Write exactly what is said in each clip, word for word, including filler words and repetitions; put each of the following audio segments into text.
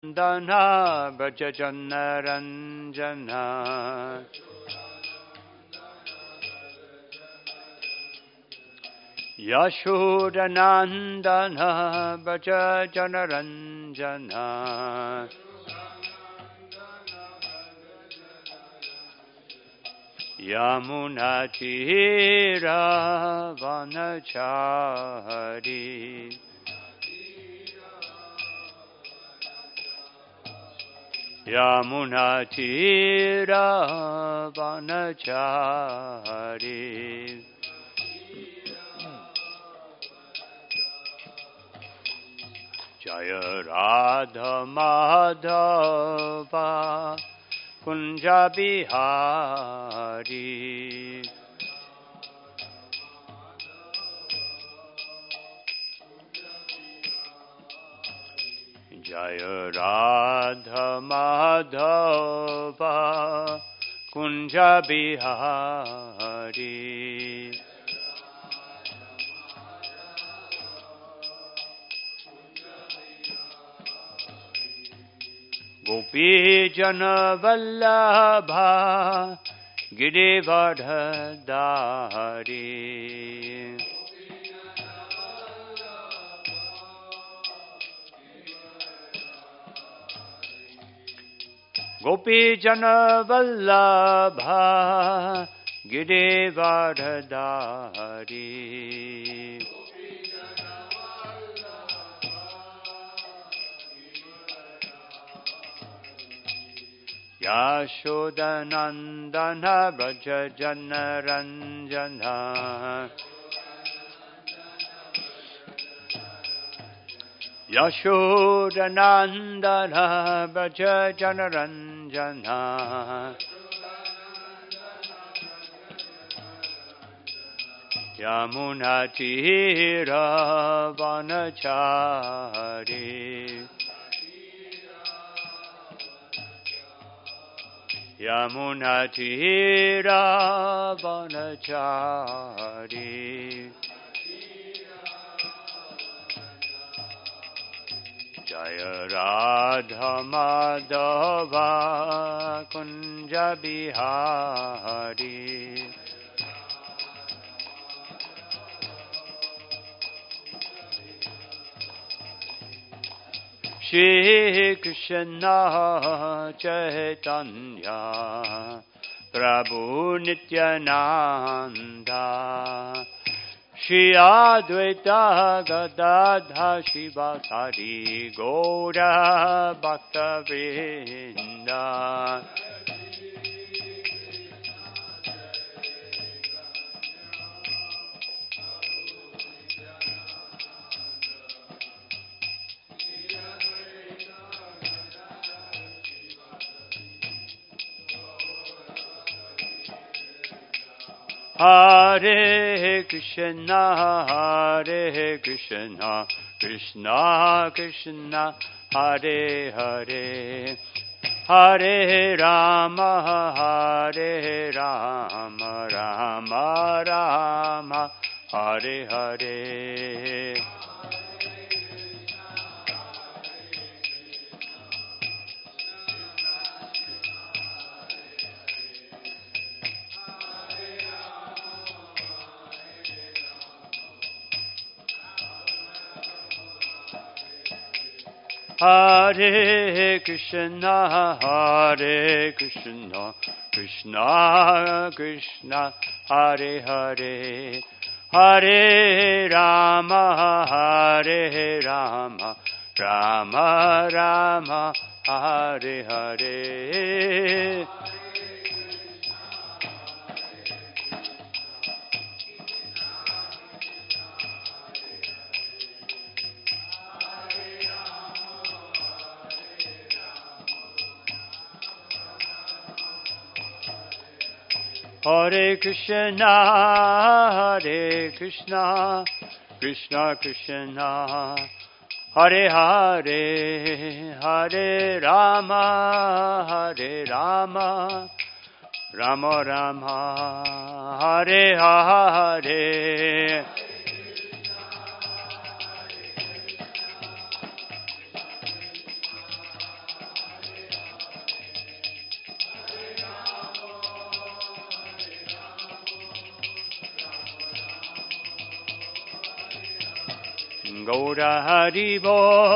Dana Braja Ranjana Yashodanandana Braja Ranjana Yamunatira Vanachari Yamunatira Vanachari Jaya Radha Madhava Kunja Bihari Jaya Radha Madhava Kunja Bihari Gopi Jana Vallabha Girivardhari Gopi Jana Vallabha Girivardhari Yashodanandana Braja Janaranjana Yashodanandana Braja Janaranjana Yamunatira Vanachari Yamunatira Vanachari Jaya Radha Madhava Kunja Bihari Shri Krishna Chaitanya Prabhu Nityananda Shri Advaita Gadadha Shivasari Gaura Bhakta Vrinda Hare Krishna, Hare Krishna, Krishna Krishna, Hare Hare, Hare Rama, Hare Rama, Rama Rama, Hare Hare. Hare Krishna, Hare Krishna, Krishna Krishna, Hare Hare, Hare Rama, Hare Rama, Rama Rama, Hare Hare. Hare Krishna, Hare Krishna, Krishna Krishna, Hare Hare, Hare Rama, Hare Rama, Rama Rama, Hare Hare. Gaura Haribo,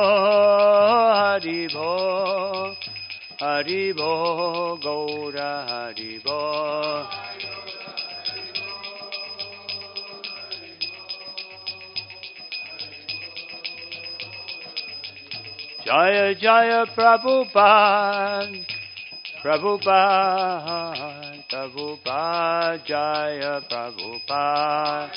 Haribo, Haribo, Gaura Haribo. Jaya Jaya Prabhupada, Prabhupada, Prabhupada, Jaya Prabhupada.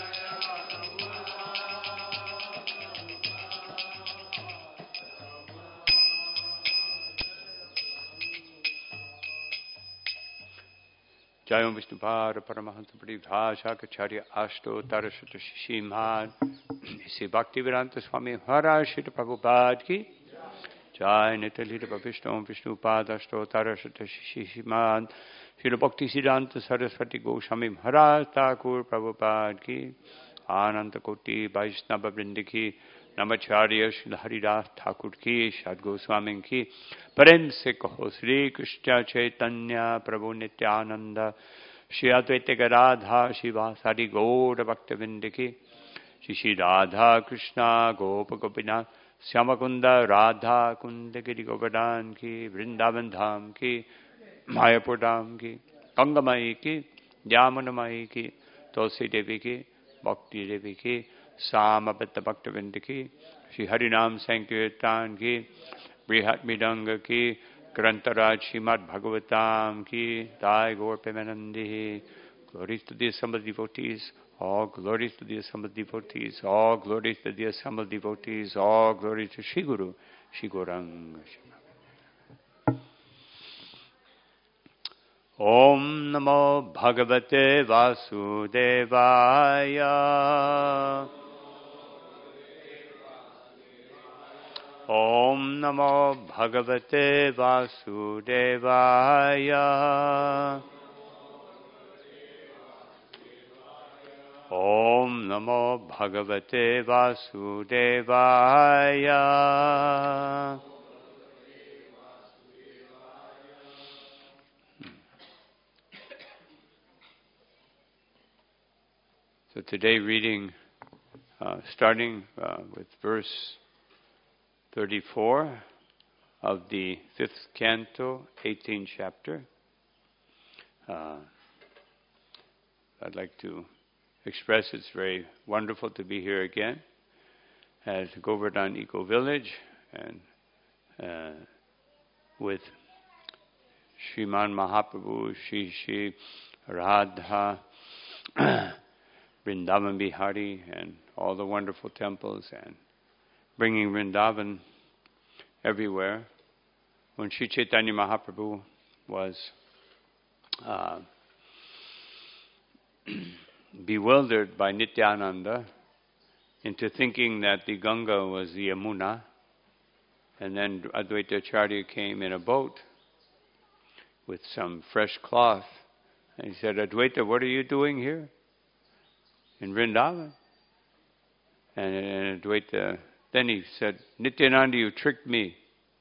Jayam Vishnupada Paramahansa Pradipta Shakacharya Ashto Tarasata Shishimad Sri Bhaktivedanta Swami Maharaj Srila Prabhupada Ki Jai Nitalita Vishnu Vishnupada Ashto Tarasata Shishimad Srila Bhaktisiddhanta Saraswati Goswami Maharaj Thakur Prabhupada Ki Ananta Koti Vaishnava Vrinda Ki Namacharya Srila Haridas Thakur Ki Shad Goswami Ki Prem se kaho Sri Krishna Chaitanya Prabhu Nityananda Shri Advaita Gadadhar Shivasari Gaura Bhaktavinda Ki Shri Shri Radha Krishna Gopa Gopinath Syamakunda Radha Kunda Giri Govardhan Ki Vrindavan Dham Ki Mayapur Dham Ki Gangamai Ki Yamunamai Ki Tulsi Devi Ki Bhakti Devi Ki Samabhatta Bhaktavinda Ki Shri Harinam Sankirtan Ki Brihat Midanga Ki Grantaraj Srimad Bhagavatam Ki Dai Gaur Premanandi. Glories to the assembled devotees, all glories to the assembled devotees, all glories to the assembled devotees, all glories to Shri Guru, Shri Gauranga. Om Namo Bhagavate Vasudevaya. Om Namo Bhagavate Vasudevaya. Om Namo Bhagavate Vasudevaya. So today reading, uh, starting uh, with verse thirty-four of the fifth canto, eighteenth chapter. Uh, I'd like to express it's very wonderful to be here again at Govardhan Eco Village and uh, with Sriman Mahaprabhu, Shri Shri Radha, Vrindavan Bihari, and all the wonderful temples, and bringing Vrindavan everywhere. When Shri Chaitanya Mahaprabhu was uh, bewildered by Nityananda into thinking that the Ganga was the Yamuna, and then Advaita Acharya came in a boat with some fresh cloth, and he said, Advaita, what are you doing here in Vrindavan? And, and Advaita, then he said, Nityananda, you tricked me.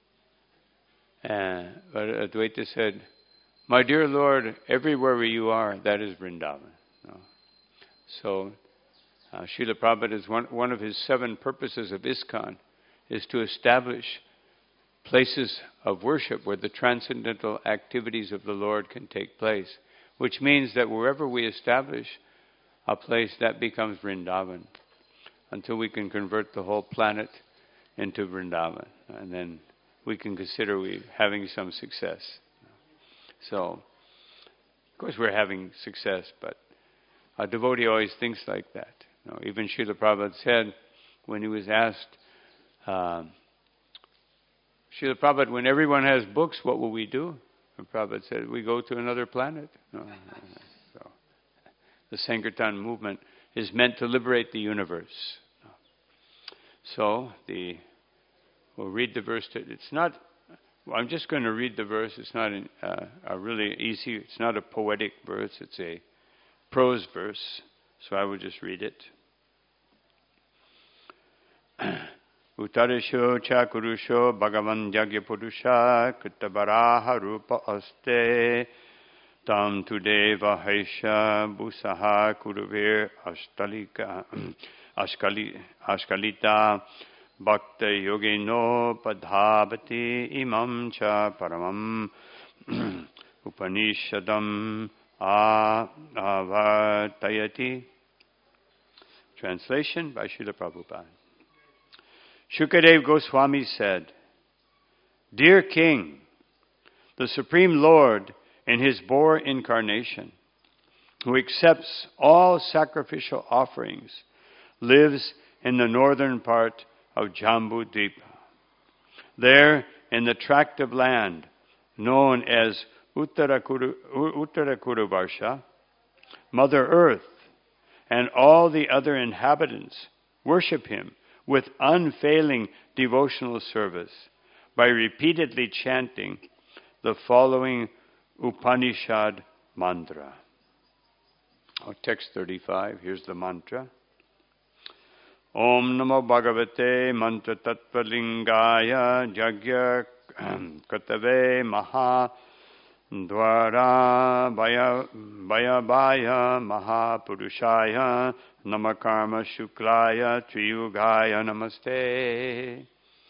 Uh, but Advaita said, my dear Lord, everywhere where you are, that is Vrindavan. No. So, uh, Srila Prabhupada is one, one of his seven purposes of ISKCON is to establish places of worship where the transcendental activities of the Lord can take place, which means that wherever we establish a place, that becomes Vrindavan, until we can convert the whole planet into Vrindavan, and then we can consider we having some success. So, of course we're having success, but a devotee always thinks like that. You know, even Srila Prabhupada said when he was asked, um, Srila Prabhupada, when everyone has books, what will we do? And Prabhupada said, we go to another planet. No. So, the Sankirtan movement is meant to liberate the universe. So, the we'll read the verse. To, it's not, well, I'm just going to read the verse. It's not an, uh, a really easy, it's not a poetic verse. It's a prose verse. So I will just read it. Uttarisho cha kurusho bhagavan jagya purusha kritabaraha rupa aste tam tudeva haisha busaha kuruvir astalika Ashkali, Ashkalita Bhakta Yogino Padhavati Imam Cha Paramam Upanishadam Avartayati. Translation by Srila Prabhupada. Shukadev Goswami said, Dear King, the Supreme Lord in his Boar incarnation, who accepts all sacrificial offerings, lives in the northern part of Jambu Dipa. There, in the tract of land known as Uttarakuru, Uttarakuruvarsha, Mother Earth and all the other inhabitants worship him with unfailing devotional service by repeatedly chanting the following Upanishad mantra. Oh, text thirty-five, here's the mantra. Om Namo Bhagavate Mantra Tattvallingaya Jagya Katave Maha Dvara Baya Baya Baya Mahapurushaya Namakarma Shuklaya Triyugaya Namaste.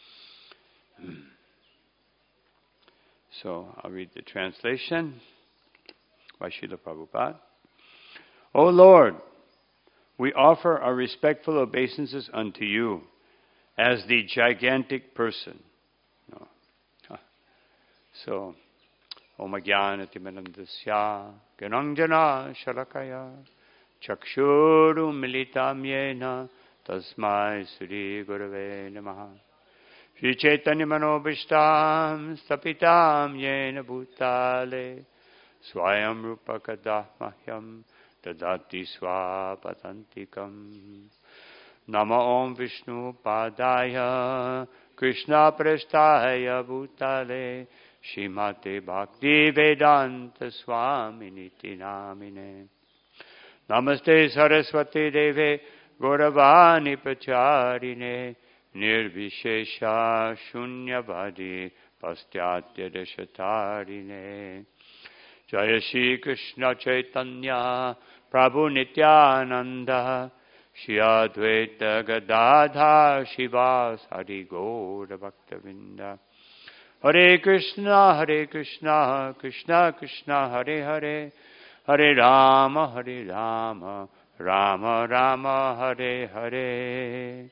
So I'll read the translation by Srila Prabhupada. O Lord, we offer our respectful obeisances unto you as the gigantic person. No. So, Om Ajnanatimidandasya Ganangjana Shalakaya Chakshuru Militam Yena Tasmai Sri Gurave Namaha Shri Chaitanya Manobishtam Stapitam Yena Bhutale Swayam Rupa Kadah Mahyam Tadati Swapatantikam. Nama Om Vishnu Padaya Krishna Prestaya Bhutale Shrimate Bhakti Vedanta Swami Niti Namine. Namaste Saraswati Deve Gauravani Pracharine Nirvishesha Shunyavadi Pastyatya Deshatarine. Jaya Shri Krishna Chaitanya Prabhu Nityananda Shri Advaita Gadadha Shivas Hari Gaura Bhaktavinda. Hare Krishna Hare Krishna Krishna Krishna Hare Hare Hare Rama Hare Rama Rama Rama Hare Hare.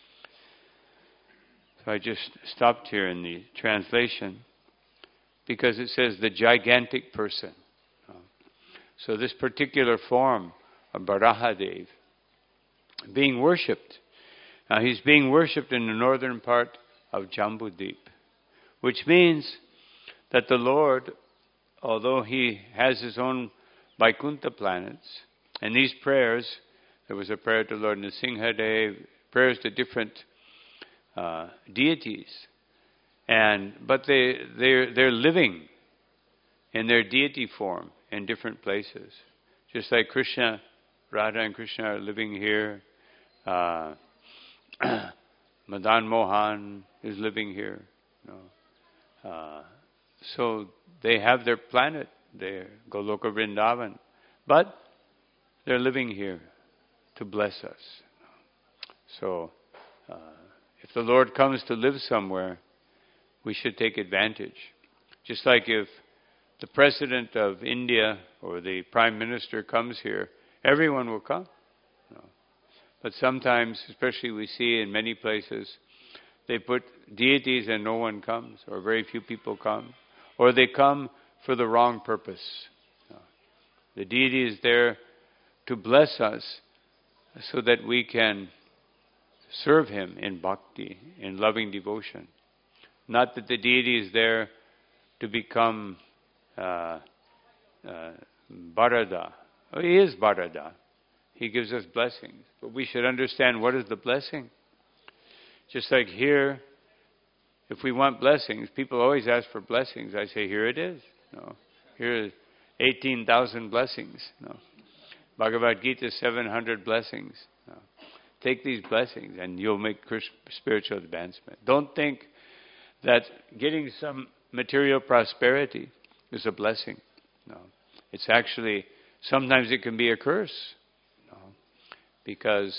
So I just stopped here in the translation because it says the gigantic person. So this particular form of Varahadev being worshipped. Now he's being worshipped in the northern part of Jambudvip, which means that the Lord, although he has his own Vaikuntha planets, and these prayers, there was a prayer to Lord Nrsimhadev, prayers to different uh, deities, and but they they're they're living in their deity form in different places, just like Krishna, Radha and Krishna are living here. Uh, Madan Mohan is living here. You know. uh, so they have their planet there, Goloka Vrindavan, but they're living here to bless us. So uh, if the Lord comes to live somewhere, we should take advantage. Just like if the President of India or the Prime Minister comes here, everyone will come. You know. But sometimes, especially we see in many places, they put deities and no one comes, or very few people come, or they come for the wrong purpose. You know. The deity is there to bless us so that we can serve him in bhakti, in loving devotion. Not that the deity is there to become uh, uh, Bharada. Oh, he is Bharada. He gives us blessings. But we should understand what is the blessing. Just like here, if we want blessings, people always ask for blessings. I say, here it is. No. Here are eighteen thousand blessings. No. Bhagavad Gita, seven hundred blessings. No. Take these blessings and you'll make spiritual advancement. Don't think that getting some material prosperity is a blessing. No. It's actually, sometimes it can be a curse. No. Because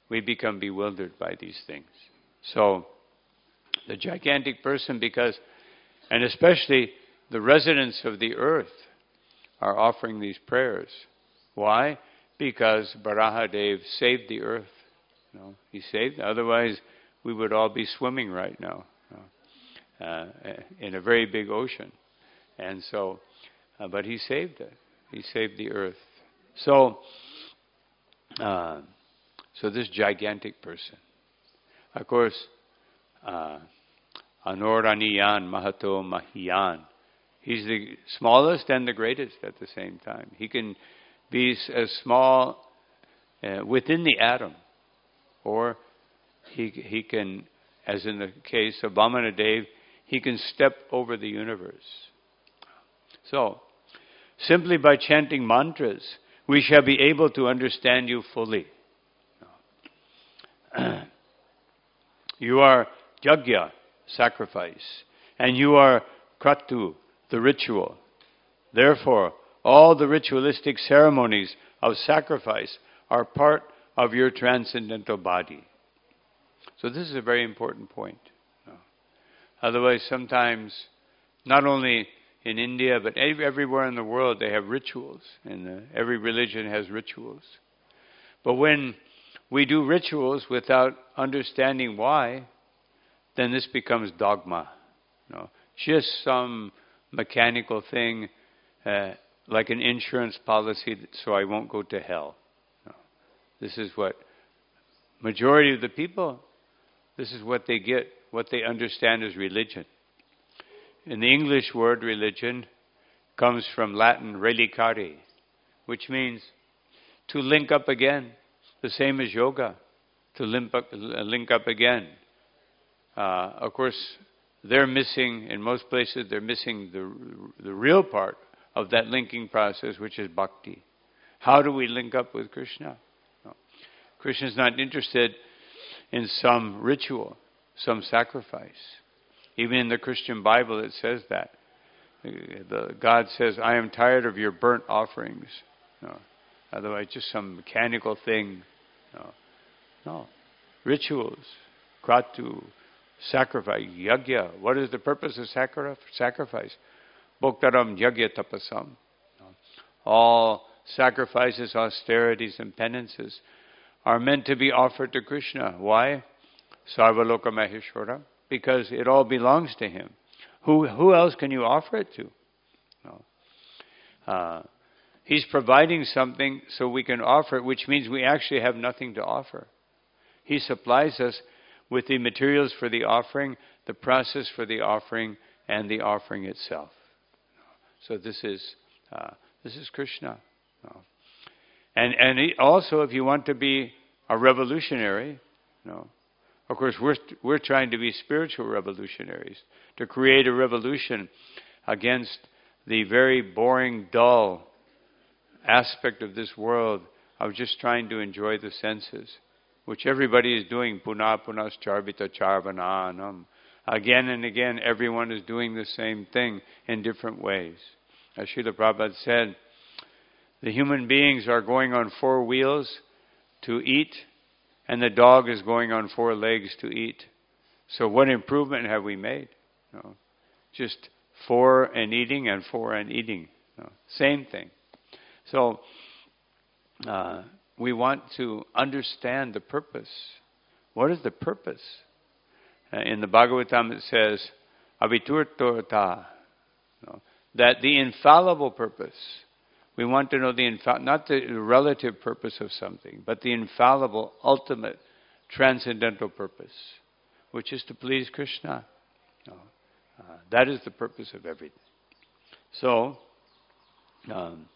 we become bewildered by these things. So, the gigantic person, because, and especially the residents of the earth, are offering these prayers. Why? Because Varahadev saved the earth. You know, he saved. Otherwise, we would all be swimming right now, you know, uh, in a very big ocean. And so, uh, but he saved it. He saved the earth. So, uh, so this gigantic person, of course, uh, Anoraniyan Mahato Mahiyan. He's the smallest and the greatest at the same time. He can be as small uh, within the atom, or he he can, as in the case of Vamanadev, he can step over the universe. So, simply by chanting mantras, we shall be able to understand you fully. You are yajna, sacrifice, and you are kratu, the ritual. Therefore, all the ritualistic ceremonies of sacrifice are part of your transcendental body. So this is a very important point. Otherwise, sometimes, not only in India, but everywhere in the world, they have rituals, and uh, every religion has rituals. But when we do rituals without understanding why, then this becomes dogma. You know, just some mechanical thing, uh, like an insurance policy, so I won't go to hell. You know, this is what majority of the people, this is what they get, what they understand as religion. And the English word religion comes from Latin relicare, which means to link up again, the same as yoga, to link up, link up again. Uh, of course, they're missing, in most places, they're missing the, the real part of that linking process, which is bhakti. How do we link up with Krishna? No. Krishna is not interested in some ritual, some sacrifice. Even in the Christian Bible it says that. The, God says, I am tired of your burnt offerings. No. Otherwise, just some mechanical thing. No. No. Rituals, kratu, sacrifice, yajna. What is the purpose of sacri- sacrifice? Bhoktaram yajna tapasam. No. All sacrifices, austerities, and penances are meant to be offered to Krishna. Why? Sarvaloka Maheshwara. Because it all belongs to Him. Who who else can you offer it to? No. Uh, he's providing something so we can offer it, which means we actually have nothing to offer. He supplies us with the materials for the offering, the process for the offering, and the offering itself. So this is uh, this is Krishna. No. And and he, also, if you want to be a revolutionary, no. Of course, we're we're trying to be spiritual revolutionaries, to create a revolution against the very boring, dull aspect of this world of just trying to enjoy the senses, which everybody is doing. Puna punascharvita charvananam. Again and again, everyone is doing the same thing in different ways. As Srila Prabhupada said, the human beings are going on four wheels to eat, and the dog is going on four legs to eat. So what improvement have we made? No. Just four and eating and four and eating. No. Same thing. So uh, we want to understand the purpose. What is the purpose? Uh, in the Bhagavatam it says, aviturtorta, no, that the infallible purpose. We want to know the infa- not the relative purpose of something, but the infallible, ultimate, transcendental purpose, which is to please Krishna. No. Uh, that is the purpose of everything. So, um,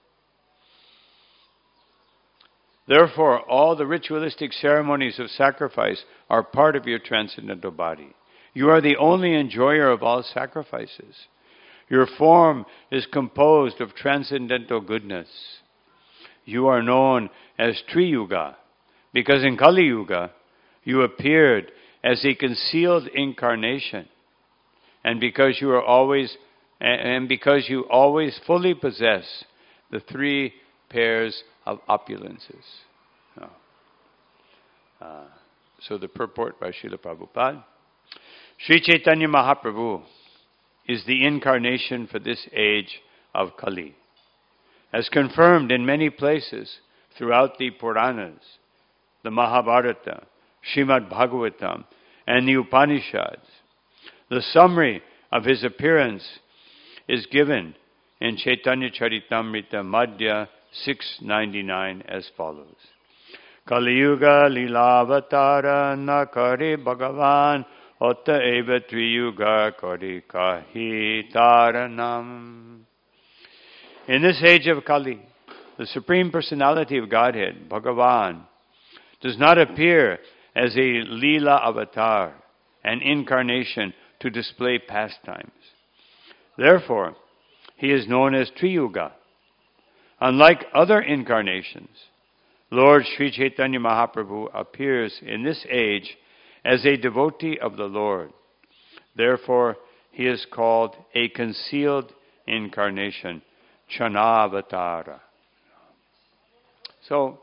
therefore, all the ritualistic ceremonies of sacrifice are part of your transcendental body. You are the only enjoyer of all sacrifices. Your form is composed of transcendental goodness. You are known as Triyuga, because in Kali Yuga, you appeared as a concealed incarnation, and because you are always, and because you always fully possess the three pairs of opulences. Uh, so the purport by Srila Prabhupada. Sri Chaitanya Mahaprabhu is the incarnation for this age of Kali, as confirmed in many places throughout the Puranas, the Mahabharata, Srimad Bhagavatam, and the Upanishads. The summary of his appearance is given in Chaitanya Charitamrita Madhya six ninety-nine as follows. Kali Yuga Lilavatara na kare Bhagavan Otta eva triyuga kari kahi taranam. In this age of Kali, the Supreme Personality of Godhead, Bhagavan, does not appear as a Leela avatar, an incarnation to display pastimes. Therefore, he is known as Triyuga. Unlike other incarnations, Lord Sri Chaitanya Mahaprabhu appears in this age as a devotee of the Lord. Therefore, he is called a concealed incarnation, Chanavatara. So,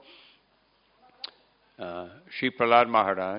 uh, Sri Prahlad Maharaj,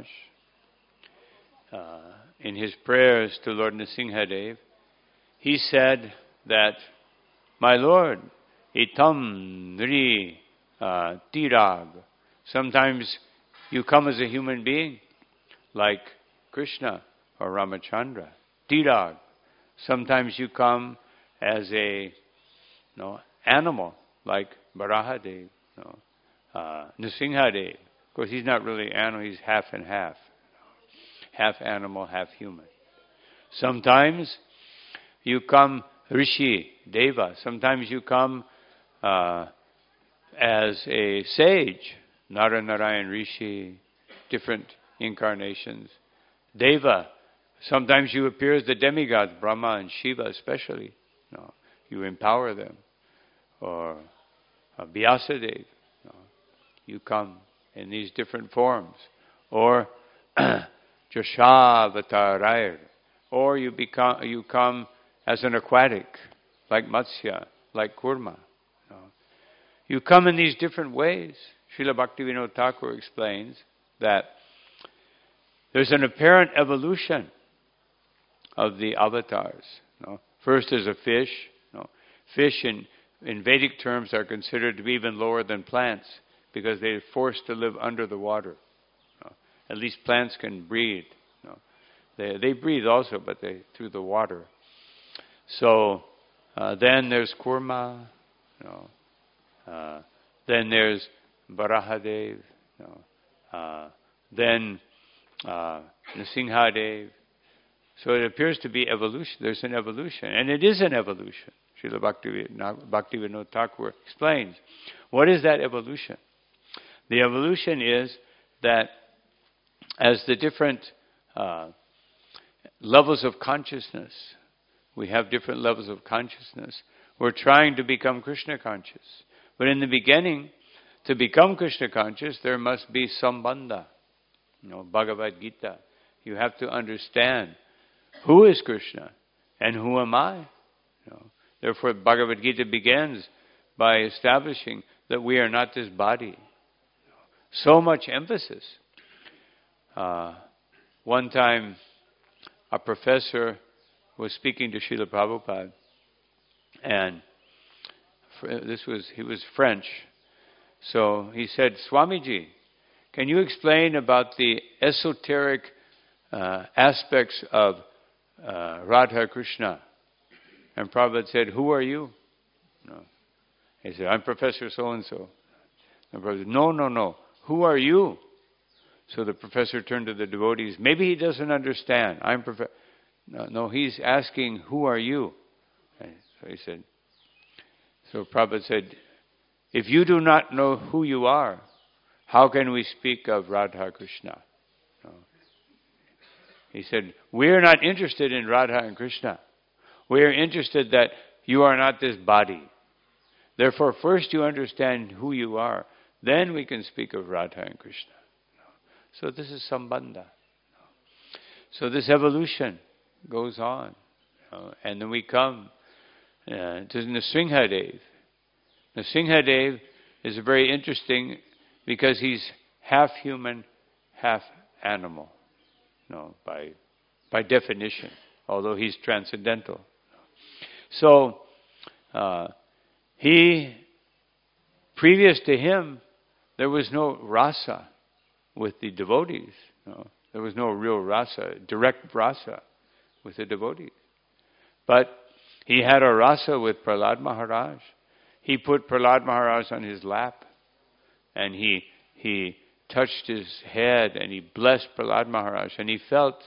uh, in his prayers to Lord Nrsimhadev, he said that, my Lord, itam nri uh, tirag. Sometimes you come as a human being, like Krishna or Ramachandra. Tirag. Sometimes you come as a you know, animal, like Barahadev, you know, uh, Nrsimhadev. Of course, he's not really animal, he's half and half. Half animal, half human. Sometimes you come Rishi, Deva. Sometimes you come uh, as a sage, Naranarayan Rishi, different incarnations. Deva. Sometimes you appear as the demigods, Brahma and Shiva especially. You know, you empower them. Or uh, Vyasadeva. You know, you come in these different forms. Or Jashavatarair. Or you become you come as an aquatic, like Matsya, like Kurma. You know. You come in these different ways. Srila Bhaktivinoda Thakur explains that there's an apparent evolution of the avatars. You know. First there's a fish. You know. Fish in, in Vedic terms are considered to be even lower than plants because they're forced to live under the water. You know. At least plants can breathe. You know. They, they breathe also, but they through the water. So uh, then there's Kurma, you know. Uh, then there's Barahadev, you know. Uh, then uh, Nrsimhadev. So it appears to be evolution. There's an evolution, and it is an evolution. Srila Bhaktivinoda Thakur explains. What is that evolution? The evolution is that as the different uh, levels of consciousness, we have different levels of consciousness. We're trying to become Krishna conscious. But in the beginning, to become Krishna conscious, there must be sambandha. You know, Bhagavad Gita. You have to understand who is Krishna and who am I. You know, therefore, Bhagavad Gita begins by establishing that we are not this body. So much emphasis. Uh, one time, a professor was speaking to Srila Prabhupada, and this was he was French. So he said, Swamiji, can you explain about the esoteric uh, aspects of uh, Radha Krishna? And Prabhupada said, who are you? No. He said, I'm Professor so-and-so. And Prabhupada said, no, no, no. Who are you? So the professor turned to the devotees. Maybe he doesn't understand. I'm Professor. No, no, he's asking, who are you? And so he said, so Prabhupada said, if you do not know who you are, how can we speak of Radha Krishna? No. He said, we are not interested in Radha and Krishna. We are interested that you are not this body. Therefore, first you understand who you are. Then we can speak of Radha and Krishna. So this is sambandha. So this evolution goes on. You know, and then we come uh, to Nrsimhadev. Nrsimhadev is very interesting because he's half human, half animal, no, by by definition, although he's transcendental. So uh, he, previous to him, there was no rasa with the devotees. No, there was no real rasa, direct rasa with the devotees. But he had a rasa with Prahlad Maharaj. He put Prahlad Maharaj on his lap, and he he touched his head, and he blessed Prahlad Maharaj, and he felt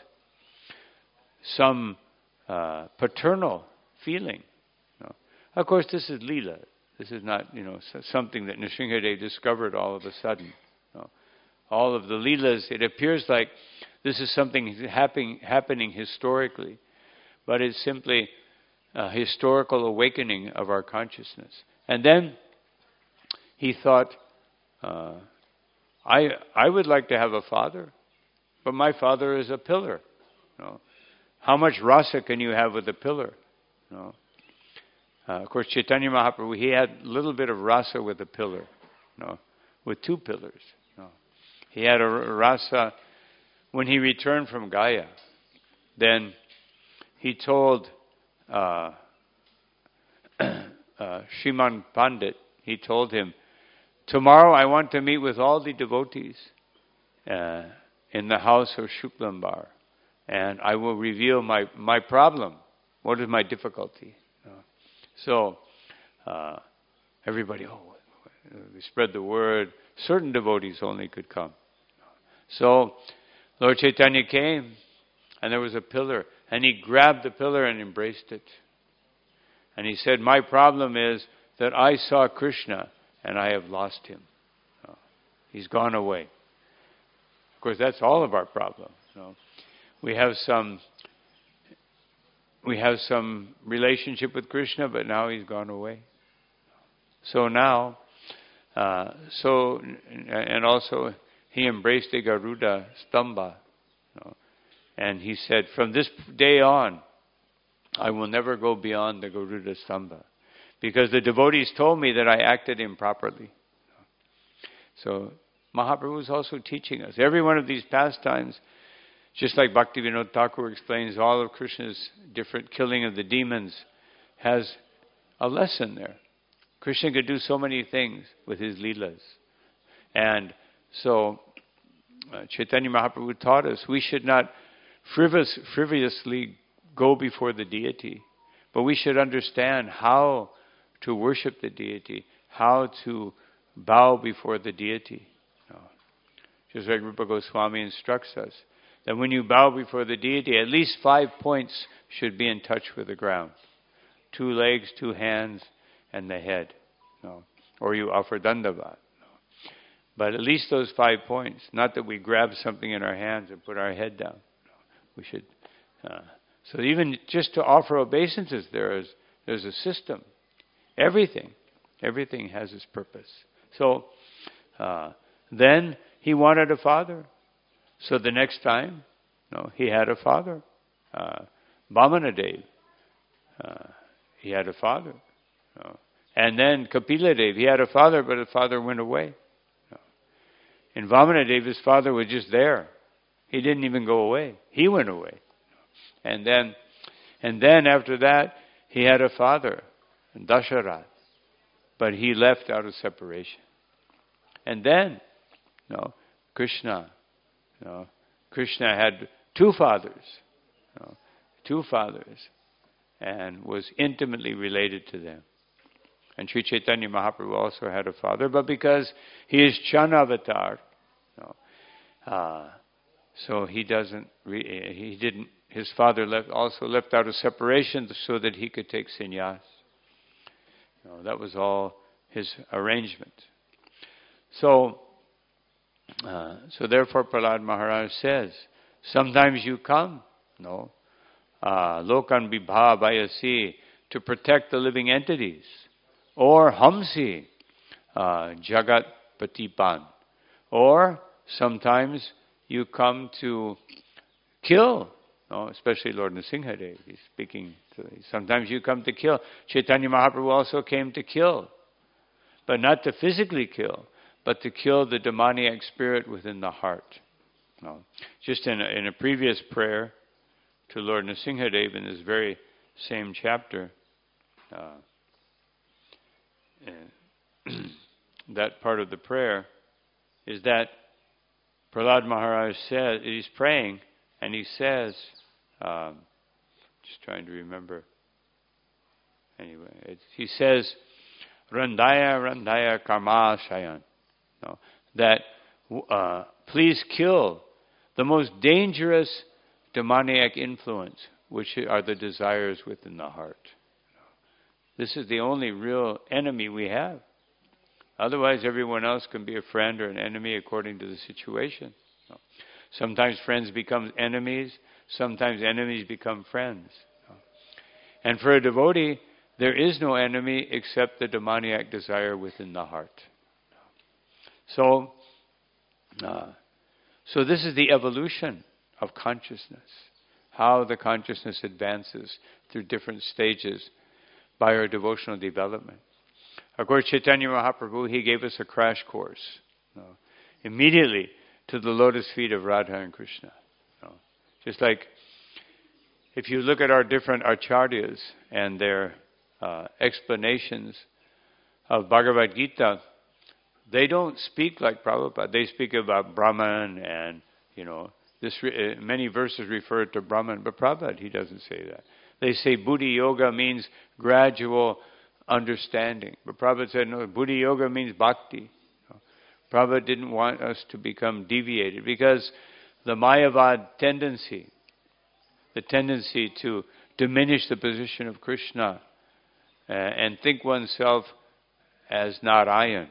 some uh, paternal feeling. You know. Of course, this is Leela. This is not, you know, something that Nrsimhadev discovered all of a sudden. You know. All of the Leelas, it appears like this is something happening, happening historically, but it's simply a historical awakening of our consciousness. And then he thought, uh, I I would like to have a father, but my father is a pillar. You know. How much rasa can you have with a pillar? You know. uh, of course, Chaitanya Mahaprabhu, he had a little bit of rasa with a pillar, you know, with two pillars. You know. He had a rasa when he returned from Gaya. Then he told uh, uh, Shriman Pandit, he told him, tomorrow I want to meet with all the devotees uh, in the house of Shuklambar, and I will reveal my, my problem. What is my difficulty? Uh, so uh, everybody, oh, we spread the word. Certain devotees only could come. So Lord Chaitanya came, and there was a pillar, and he grabbed the pillar and embraced it. And he said, my problem is that I saw Krishna, and I have lost him. No. He's gone away. Of course, that's all of our problem. No. We have some we have some relationship with Krishna, but now he's gone away. So now, uh, so and also he embraced the Garuda Stamba, no. And he said, from this day on, I will never go beyond the Garuda Stamba. Because the devotees told me that I acted improperly. So Mahaprabhu is also teaching us. Every one of these pastimes, just like Bhaktivinoda Thakur explains, all of Krishna's different killing of the demons has a lesson there. Krishna could do so many things with his leelas. And so uh, Chaitanya Mahaprabhu taught us we should not frivolous, frivolously go before the deity, but we should understand how to worship the deity, how to bow before the deity. You know, just like Rupa Goswami instructs us, that when you bow before the deity, at least five points should be in touch with the ground. Two legs, two hands, and the head. You know, or you offer dandavat. You know. But at least those five points, not that we grab something in our hands and put our head down. You know, we should... Uh, so even just to offer obeisances, there is there's a system. Everything, everything has its purpose. So uh, then he wanted a father. So the next time, no, he had a father. Uh, Vamanadev, uh, he had a father. No. And then Kapila Dev, he had a father, but his father went away. No. In Vamanadev, his father was just there. He didn't even go away. He went away. And then, and then after that, he had a father, Dasharatha, but he left out of separation. And then, you know, Krishna, you know, Krishna had two fathers, you know, two fathers, and was intimately related to them. And Sri Chaitanya Mahaprabhu also had a father, but because he is Chanavatar, you know, uh, so he doesn't, re- he didn't. His father left, also left out of separation so that he could take sannyas. You know, that was all his arrangement. So, uh, so therefore Prahlad Maharaj says, sometimes you come, no, uh, lokan vibha bayasi, to protect the living entities, or hamsi, uh, jagat patipan, or sometimes you come to kill. No, especially Lord Nrsimhadev, he's speaking. To, sometimes you come to kill. Chaitanya Mahaprabhu also came to kill. But not to physically kill, but to kill the demoniac spirit within the heart. No. Just in a, in a previous prayer to Lord Nrsimhadev in this very same chapter, uh, that part of the prayer is that Prahlad Maharaj says, he's praying, and he says, um, just trying to remember, anyway, it's, he says, Randaya, Randaya, Karma Shayan, no, that uh, please kill the most dangerous demoniac influence, which are the desires within the heart. This is the only real enemy we have. Otherwise, everyone else can be a friend or an enemy according to the situation. Sometimes friends become enemies. Sometimes enemies become friends. And for a devotee, there is no enemy except the demoniac desire within the heart. So, uh, so this is the evolution of consciousness, how the consciousness advances through different stages by our devotional development. Of course, Chaitanya Mahaprabhu, he gave us a crash course, you know, immediately to the lotus feet of Radha and Krishna. You know. Just like if you look at our different acharyas and their uh, explanations of Bhagavad Gita, they don't speak like Prabhupada. They speak about Brahman and, you know, this re- many verses refer to Brahman, but Prabhupada, he doesn't say that. They say Buddhi Yoga means gradual understanding. But Prabhupada said, no, Buddhi Yoga means bhakti. No. Prabhupada didn't want us to become deviated because the Mayavad tendency, the tendency to diminish the position of Krishna uh, and think oneself as Narayan.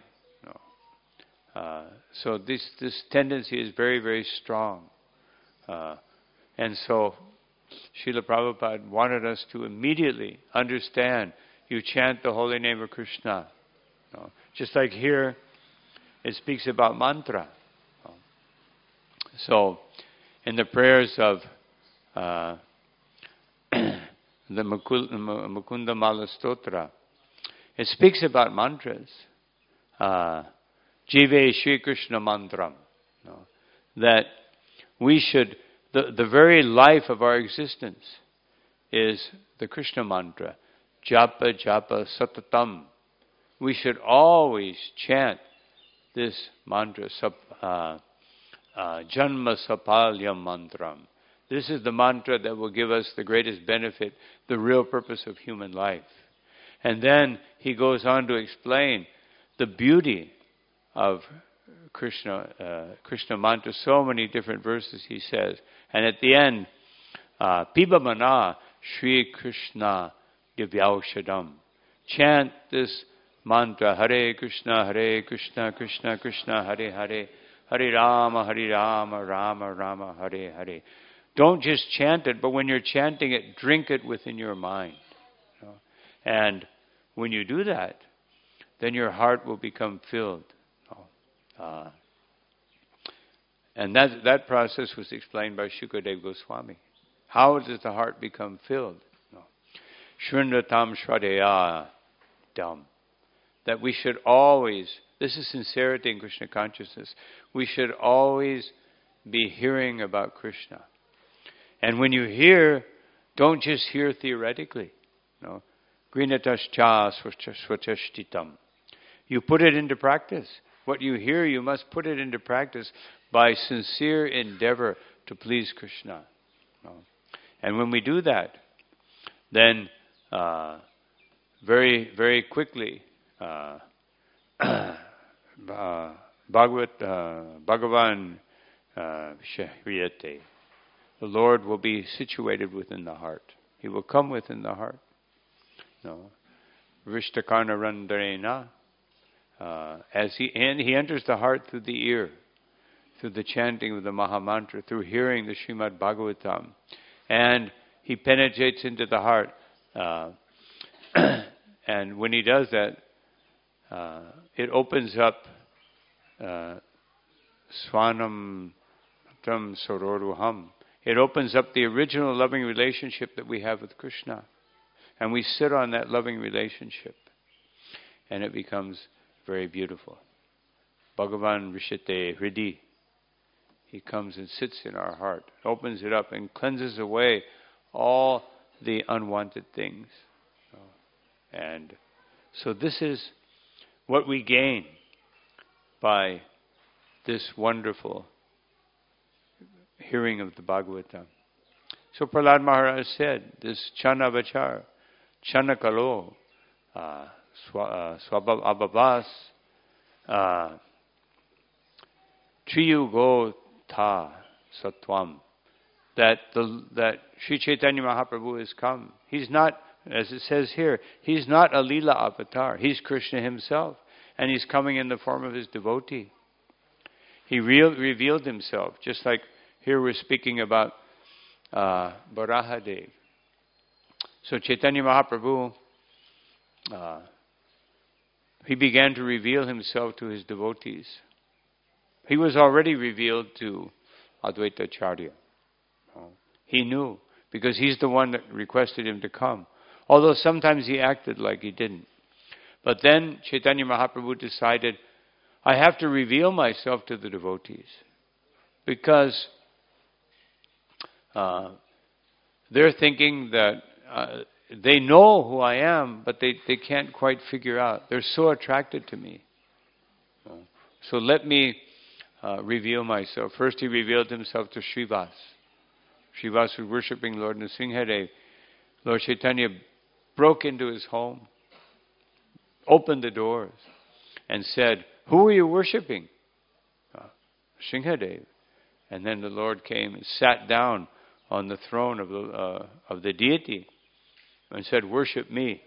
No. Uh, so this, this tendency is very, very strong. Uh, and so Srila Prabhupada wanted us to immediately understand. You chant the holy name of Krishna. You know, just like here, it speaks about mantra. You know. So, in the prayers of uh, the Mukunda Mala Stotra, it speaks about mantras. Uh, Jive Shri Krishna Mantram. You know, that we should, the, the very life of our existence is the Krishna mantra. Japa, japa, satatam. We should always chant this mantra, uh, uh, Janma Sapalyam Mantram. This is the mantra that will give us the greatest benefit, the real purpose of human life. And then he goes on to explain the beauty of Krishna, uh, Krishna mantra. So many different verses he says. And at the end, uh, Piba Mana Shri Krishna Divyaushadam. Chant this mantra, Hare Krishna, Hare Krishna, Krishna Krishna, Hare Hare, Hare Rama, Hare Rama, Rama Rama, Hare Hare. Don't just chant it, but when you're chanting it, drink it within your mind. You know? And when you do that, then your heart will become filled. You know? uh, and that that process was explained by Shukadev Goswami. How does the heart become filled? Shrundatam Shraddhaya Dam. That we should always, this is sincerity in Krishna consciousness, we should always be hearing about Krishna. And when you hear, don't just hear theoretically. No. Grinatascha swachashtitam. You put it into practice. What you hear, you must put it into practice by sincere endeavor to please Krishna. No. And when we do that, then Uh, very, very quickly, uh, uh, Bhagavat, uh, Bhagavan uh, Shahriyate, the Lord will be situated within the heart. He will come within the heart. No, Vrishtakarna Randarena, uh, as he and he enters the heart through the ear, through the chanting of the Mahamantra, through hearing the Srimad Bhagavatam, and he penetrates into the heart. Uh, and when he does that, uh, it opens up uh, Swanam Tam Sororuham. It opens up the original loving relationship that we have with Krishna. And we sit on that loving relationship. And it becomes very beautiful. Bhagavan Rishite Hridi. He comes and sits in our heart, opens it up and cleanses away all the unwanted things. And so this is what we gain by this wonderful hearing of the Bhagavatam. So Prahlad Maharaj said, this Chana Vachar, Chana Kalo, Swabhav Abhavas, Triyu Go Tha Satvam, that the that Sri Chaitanya Mahaprabhu has come. He's not, as it says here, he's not a Leela avatar. He's Krishna himself, and he's coming in the form of his devotee. He real, revealed himself, just like here we're speaking about uh, Varahadev. So Chaitanya Mahaprabhu, uh, he began to reveal himself to his devotees. He was already revealed to Advaita Acharya. He knew, because he's the one that requested him to come. Although sometimes he acted like he didn't. But then Chaitanya Mahaprabhu decided, I have to reveal myself to the devotees. Because uh, they're thinking that uh, they know who I am, but they, they can't quite figure out. They're so attracted to me. So let me uh, reveal myself. First he revealed himself to Srivas. Srivas was worshipping Lord Nrsimhadev. Lord Chaitanya broke into his home, opened the doors, and said, who are you worshipping? Uh, Nrsimhadev. And then the Lord came and sat down on the throne of the, uh, of the deity and said, worship me.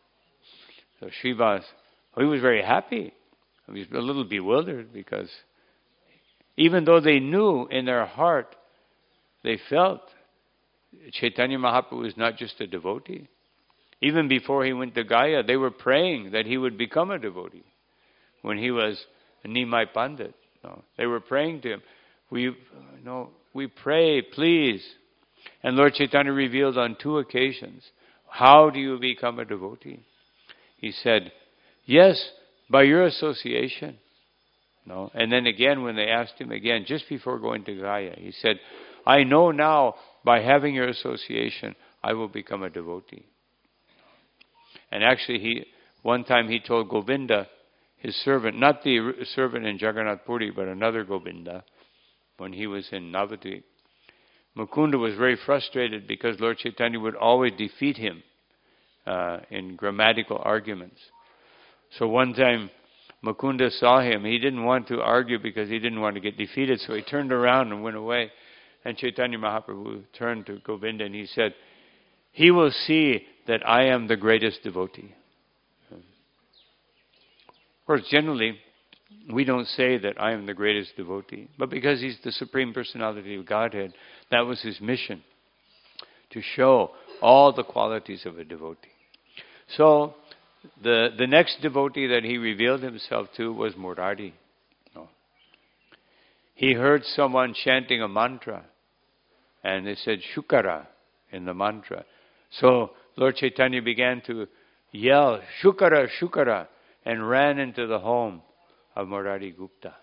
So Srivas, well, he was very happy. He was a little bewildered because even though they knew in their heart, they felt Chaitanya Mahaprabhu was not just a devotee. Even before he went to Gaya, they were praying that he would become a devotee. When he was Nimai Pandit, no, they were praying to him. We, no, we pray, please. And Lord Chaitanya revealed on two occasions, how do you become a devotee? He said, yes, by your association. No, and then again, when they asked him again, just before going to Gaya, he said, I know now, by having your association, I will become a devotee. And actually, he one time he told Govinda, his servant, not the servant in Jagannath Puri, but another Govinda, when he was in Navadvip, Mukunda was very frustrated because Lord Chaitanya would always defeat him uh, in grammatical arguments. So one time, Mukunda saw him. He didn't want to argue because he didn't want to get defeated, so he turned around and went away. And Chaitanya Mahaprabhu turned to Govinda and he said, he will see that I am the greatest devotee. Of course, generally, we don't say that I am the greatest devotee. But because he's the Supreme Personality of Godhead, that was his mission, to show all the qualities of a devotee. So, the, the next devotee that he revealed himself to was Murari. No. He heard someone chanting a mantra, and they said Shukara in the mantra. So Lord Chaitanya began to yell, Shukara, Shukara, and ran into the home of Murari Gupta.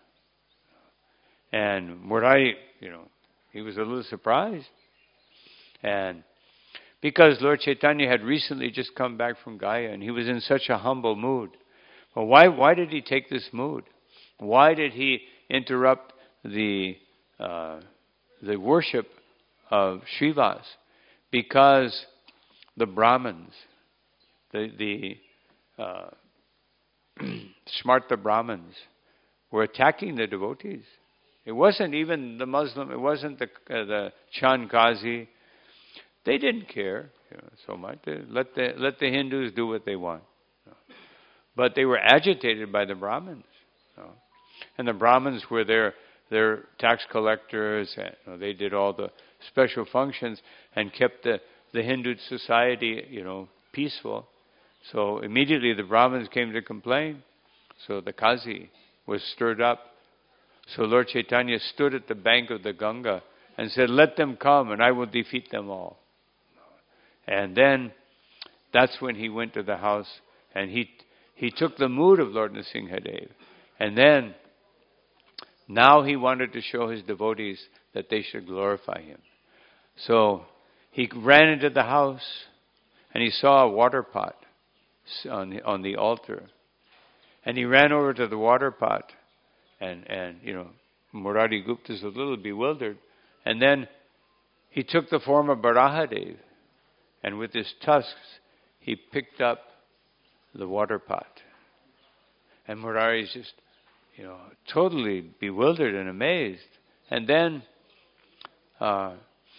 And Murari, you know, he was a little surprised. And because Lord Chaitanya had recently just come back from Gaya, and he was in such a humble mood. Well, why, why did he take this mood? Why did he interrupt the uh, the worship of Srivas? Because the Brahmins, the, the uh, Smarta Brahmins, were attacking the devotees. It wasn't even the Muslim, it wasn't the, uh, the Chand Kazi. They didn't care, you know, so much. They let the, let the Hindus do what they want. You know. But they were agitated by the Brahmins. You know. And the Brahmins were their, their tax collectors. And, you know, they did all the special functions and kept the, the Hindu society, you know, peaceful. So immediately the Brahmins came to complain. So the Kazi was stirred up. So Lord Chaitanya stood at the bank of the Ganga and said, let them come and I will defeat them all. And then that's when he went to the house and he he took the mood of Lord Nrsimhadev. And then Now he wanted to show his devotees that they should glorify him. So he ran into the house and he saw a water pot on the, on the altar. And he ran over to the water pot and, and, you know, Murari Gupta is a little bewildered. And then he took the form of Barahadev, and with his tusks, he picked up the water pot. And Murari is just, you know, totally bewildered and amazed. And then, uh,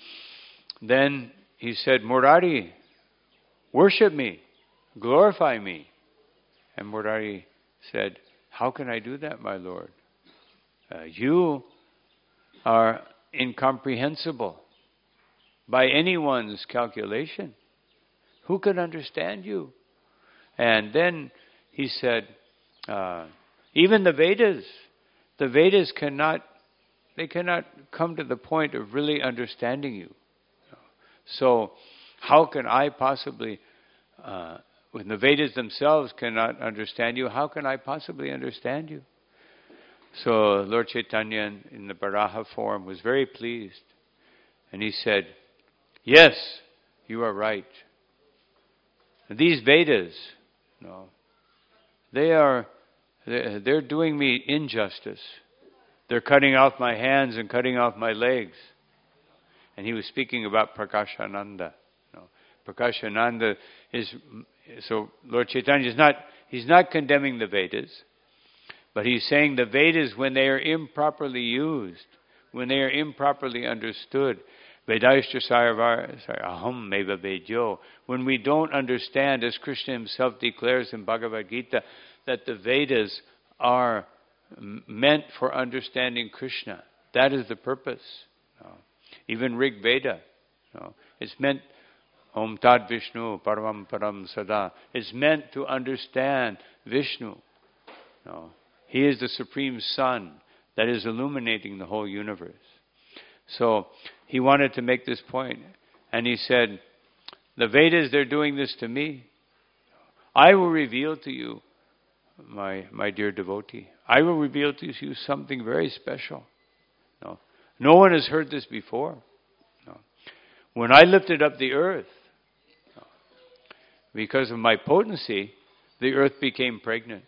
then he said, Murari, worship me, glorify me. And Murari said, how can I do that, my Lord? Uh, you are incomprehensible by anyone's calculation. Who could understand you? And then he said, uh, even the Vedas, the Vedas cannot, they cannot come to the point of really understanding you. So how can I possibly, uh, when the Vedas themselves cannot understand you, how can I possibly understand you? So Lord Chaitanya in the Baraha form was very pleased. And he said, yes, you are right. These Vedas, no, they are, they're doing me injustice. They're cutting off my hands and cutting off my legs. And he was speaking about Prakashananda. No, Prakashananda is, so Lord Chaitanya is not, he's not condemning the Vedas, but he's saying the Vedas, when they are improperly used, when they are improperly understood, Vedaishta Saravar, Aham Meva Vedyo, when we don't understand, as Krishna himself declares in Bhagavad Gita, that the Vedas are meant for understanding Krishna. That is the purpose. No. Even Rig Veda, no. It's meant, Om Tad Vishnu Paravam Param Sada. It's meant to understand Vishnu. No. He is the Supreme Sun that is illuminating the whole universe. So he wanted to make this point. And he said, the Vedas, they're doing this to me. I will reveal to you, my my dear devotee, I will reveal to you something very special. No, no one has heard this before. No. When I lifted up the earth, no, because of my potency, the earth became pregnant.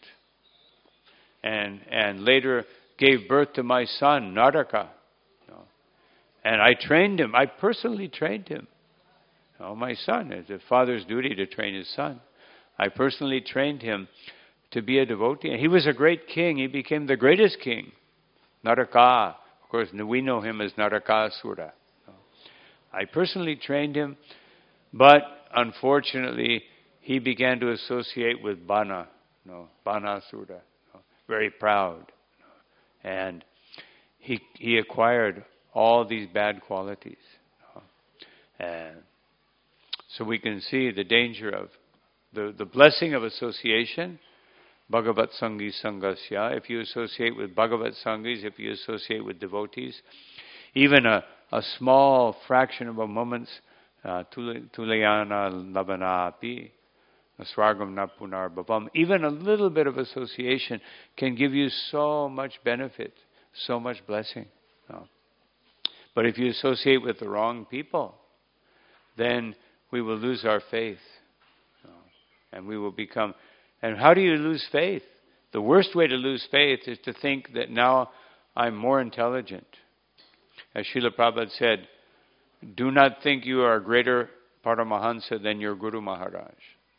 And and later gave birth to my son, Naraka. No. And I trained him. I personally trained him. No, my son, it's a father's duty to train his son. I personally trained him to be a devotee. And he was a great king. He became the greatest king. Naraka. Of course, we know him as Narakasura. No. I personally trained him, but unfortunately, he began to associate with Bana. No, Banasura. Very proud. And he he acquired all these bad qualities. And so we can see the danger of the, the blessing of association. Bhagavat Sangi Sangasya. If you associate with Bhagavat Sangis, if you associate with devotees, even a, a small fraction of a moment's tulayana labana api, Swargam na punar bhavam. Even a little bit of association can give you so much benefit, so much blessing. No. But if you associate with the wrong people, then we will lose our faith. No. And we will become... And how do you lose faith? The worst way to lose faith is to think that now I'm more intelligent. As Srila Prabhupada said, do not think you are a greater Paramahansa than your Guru Maharaj.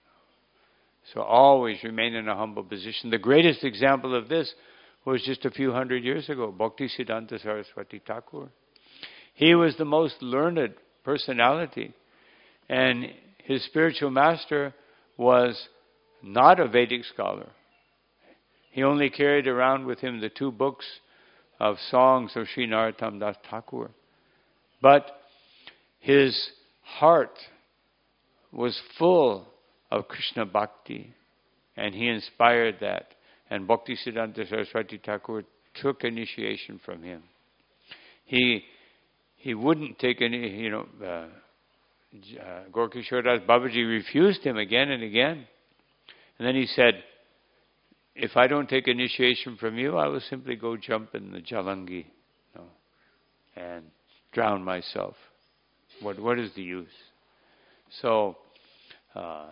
So always remain in a humble position. The greatest example of this was just a few hundred years ago, Bhaktisiddhanta Saraswati Thakur. He was the most learned personality, and his spiritual master was not a Vedic scholar. He only carried around with him the two books of songs of Sri Narottam Das Thakur. But his heart was full of Krishna Bhakti, and he inspired that. And Bhaktisiddhanta Saraswati Thakur took initiation from him. He he wouldn't take any, you know, uh, uh, Gaura Kishora Das Babaji refused him again and again. And then he said, if I don't take initiation from you, I will simply go jump in the Jalangi, you know, and drown myself. What what is the use? So uh,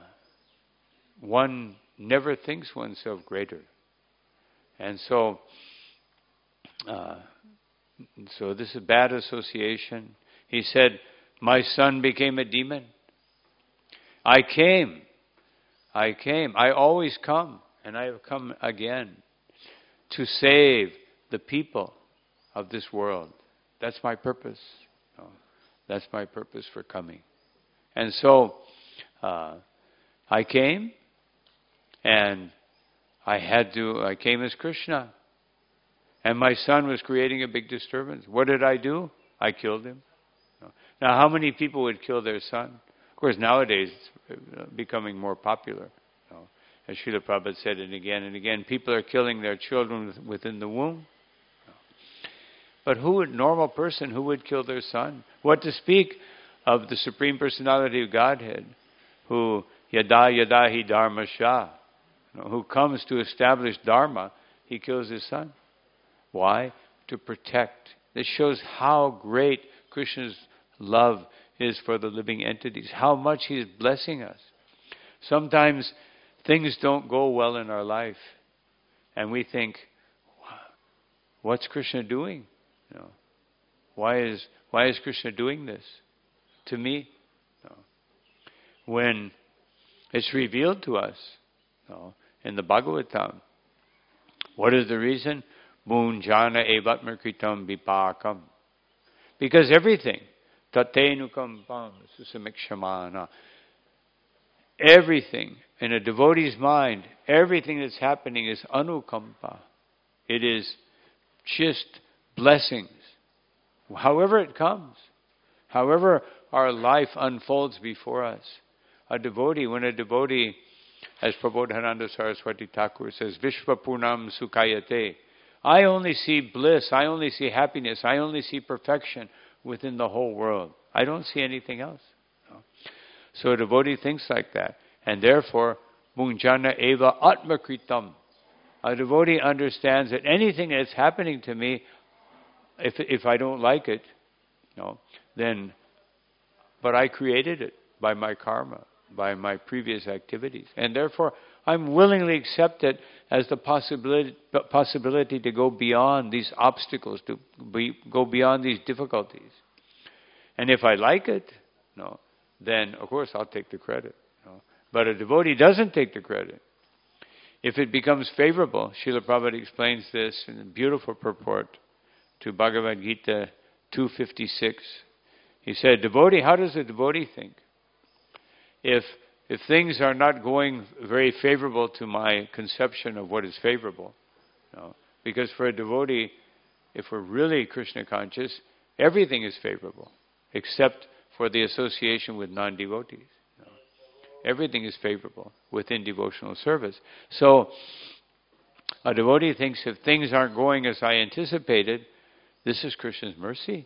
one never thinks oneself greater, and so uh, so this is bad association. He said, "My son became a demon. I came, I came. I always come, and I have come again to save the people of this world. That's my purpose. You know, that's my purpose for coming." And so uh, I came, and I had to. I came as Krishna, and my son was creating a big disturbance. What did I do? I killed him. Now, how many people would kill their son? Of course, nowadays it's becoming more popular. You know, as Srila Prabhupada said it again and again, people are killing their children within the womb. But who would, normal person, who would kill their son? What to speak of the Supreme Personality of Godhead, who yada yada hi dharma sha, you know, who comes to establish dharma, he kills his son. Why? To protect. This shows how great Krishna's love is for the living entities, how much He is blessing us. Sometimes things don't go well in our life, and we think, what's Krishna doing? You know, why is why is Krishna doing this to me? You know, when it's revealed to us, you know, in the Bhagavatam, what is the reason? Munjana evatma kritam vipakam. Because everything, tatenukam pam susamikshamana, everything in a devotee's mind, everything that's happening is anukampa. It is just blessings. However it comes, however our life unfolds before us. A devotee, when a devotee, as Prabodhananda Saraswati Thakur says, Vishvapurnam Sukhayate, I only see bliss, I only see happiness, I only see perfection within the whole world. I don't see anything else. No. So a devotee thinks like that. And therefore, Munjana eva atmakritam. A devotee understands that anything that's happening to me, if if I don't like it, no, then, but I created it by my karma, by my previous activities. And therefore, I'm willingly accept it as the possibility possibility to go beyond these obstacles, to be, go beyond these difficulties. And if I like it, no, then of course I'll take the credit. No. But a devotee doesn't take the credit. If it becomes favorable, Srila Prabhupada explains this in a beautiful purport to Bhagavad Gita two fifty-six. He said, devotee, how does a devotee think? If If things are not going very favorable to my conception of what is favorable, no, because for a devotee, if we're really Krishna conscious, everything is favorable, except for the association with non-devotees. No. Everything is favorable within devotional service. So, a devotee thinks if things aren't going as I anticipated, this is Krishna's mercy.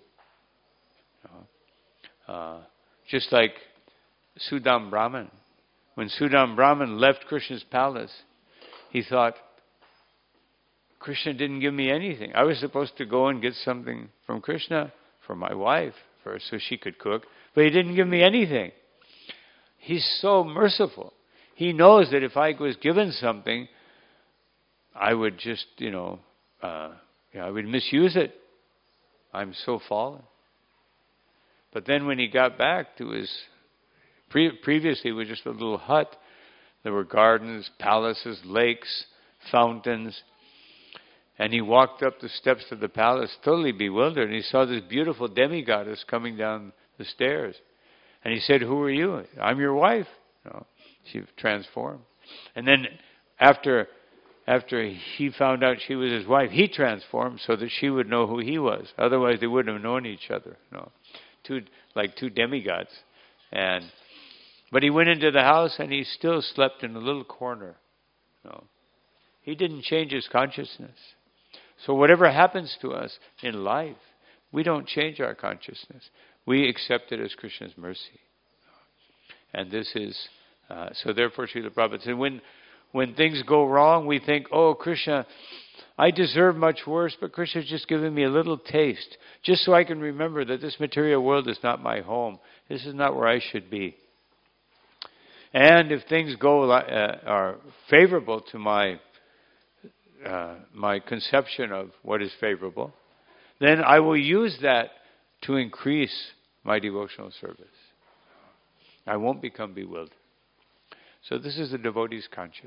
No. Uh, just like Sudam Brahman. When Sudam Brahman left Krishna's palace, he thought, Krishna didn't give me anything. I was supposed to go and get something from Krishna for my wife, for so she could cook, but he didn't give me anything. He's so merciful. He knows that if I was given something, I would just, you know, uh, you know, I would misuse it. I'm so fallen. But then when he got back to his Pre- previously, it was just a little hut. There were gardens, palaces, lakes, fountains. And he walked up the steps of the palace totally bewildered. And he saw this beautiful demigoddess coming down the stairs. And he said, who are you? I'm your wife. No, she transformed. And then after, after he found out she was his wife, he transformed so that she would know who he was. Otherwise, they wouldn't have known each other. No, two, like two demigods. And But he went into the house and he still slept in a little corner. No. He didn't change his consciousness. So whatever happens to us in life, we don't change our consciousness. We accept it as Krishna's mercy. And this is, uh, so therefore Srila Prabhupada said, when, when things go wrong, we think, oh, Krishna, I deserve much worse, but Krishna's just given me a little taste, just so I can remember that this material world is not my home. This is not where I should be. And if things go uh, are favorable to my uh, my conception of what is favorable, then I will use that to increase my devotional service. I won't become bewildered. So this is the devotee's consciousness.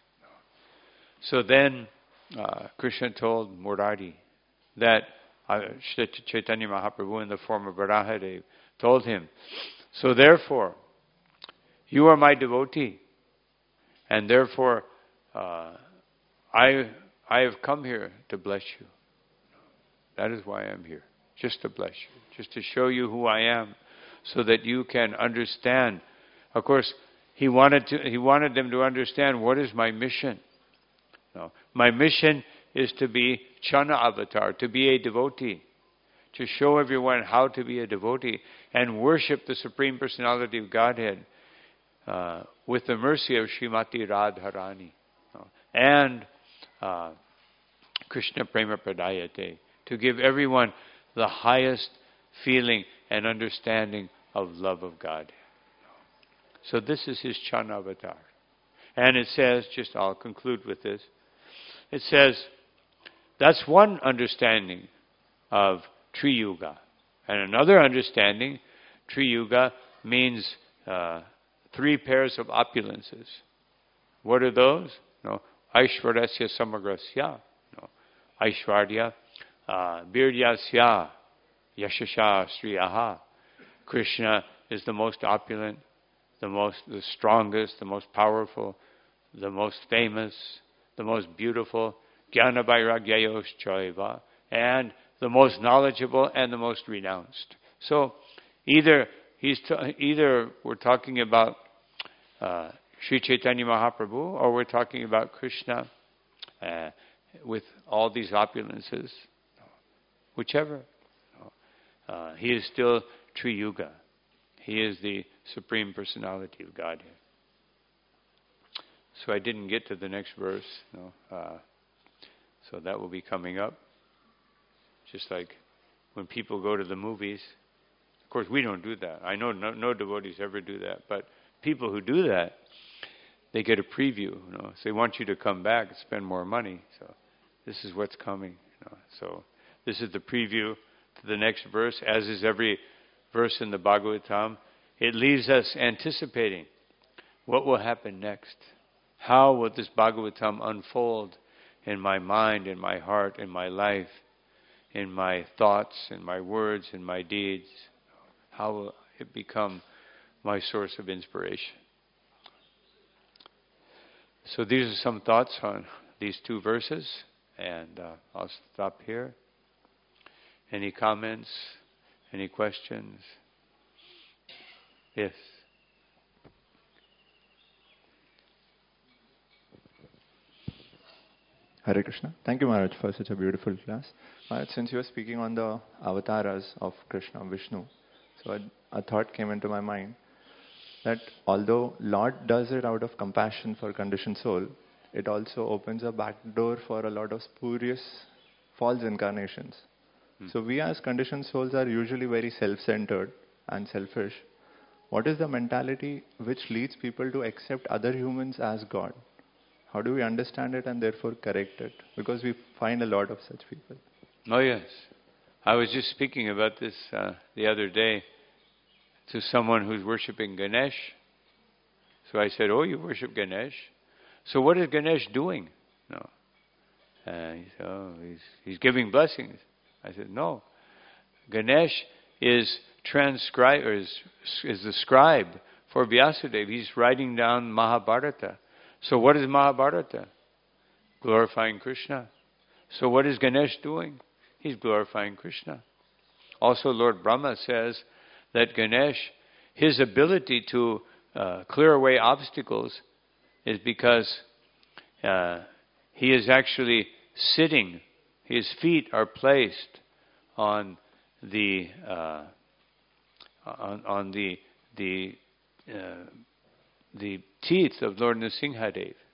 So then uh, Krishna told Murari that uh, Chaitanya Mahaprabhu in the form of Varahadev told him, so therefore, you are my devotee, and therefore uh, I I have come here to bless you. That is why I'm here, just to bless you, just to show you who I am, so that you can understand. Of course, he wanted to. He wanted them to understand what is my mission. No, my mission is to be Chana avatar, to be a devotee, to show everyone how to be a devotee and worship the Supreme Personality of Godhead uh, with the mercy of Srimati Radharani no, and uh, Krishna Prema Pradayate, to give everyone the highest feeling and understanding of love of God. So this is his Chana avatar. And it says, just I'll conclude with this, it says, that's one understanding of Triyuga. And another understanding, Triyuga means uh, three pairs of opulences. What are those? No, Aishwarasya Samagrasya. No, Aishwarya, uh, Biryasya, Yashasha Sriyaha. Krishna is the most opulent, the most, the strongest, the most powerful, the most famous, the most beautiful, Jnana Vairagyayos Chaiva, and the most knowledgeable and the most renounced. So either he's t- either we're talking about uh, Sri Chaitanya Mahaprabhu, or we're talking about Krishna uh, with all these opulences, whichever. Uh, he is still Triyuga. He is the Supreme Personality of Godhead. So I didn't get to the next verse. No, uh, so that will be coming up. Just like when people go to the movies. Of course, we don't do that. I know no, no devotees ever do that. But people who do that, they get a preview. You know, so they want you to come back and spend more money. So this is what's coming. You know. So this is the preview to the next verse, as is every verse in the Bhagavatam. It leaves us anticipating what will happen next. How will this Bhagavatam unfold in my mind, in my heart, in my life, in my thoughts, in my words, in my deeds? How will it become my source of inspiration? So these are some thoughts on these two verses, and uh, I'll stop here. Any comments? Any questions? Yes. Hare Krishna. Thank you, Maharaj, for such a beautiful class. Maharaj, since you were speaking on the avatars of Krishna, Vishnu, so a, a thought came into my mind that although Lord does it out of compassion for conditioned soul, it also opens a back door for a lot of spurious false incarnations. Hmm. So we as conditioned souls are usually very self-centered and selfish. What is the mentality which leads people to accept other humans as God? How do we understand it and therefore correct it? Because we find a lot of such people. Oh yes. I was just speaking about this uh, the other day to someone who's worshipping Ganesh. So I said, oh, you worship Ganesh? So what is Ganesh doing? No. Uh, he said, oh, he's, he's giving blessings. I said, no. Ganesh is transcribe or is, is the scribe for Vyasadeva. He's writing down Mahabharata. So what is Mahabharata? Glorifying Krishna. So what is Ganesh doing? He's glorifying Krishna. Also, Lord Brahma says that Ganesh, his ability to uh, clear away obstacles is because uh, he is actually sitting. His feet are placed on the uh, on, on the the uh, the teeth of Lord Nrsimhadev.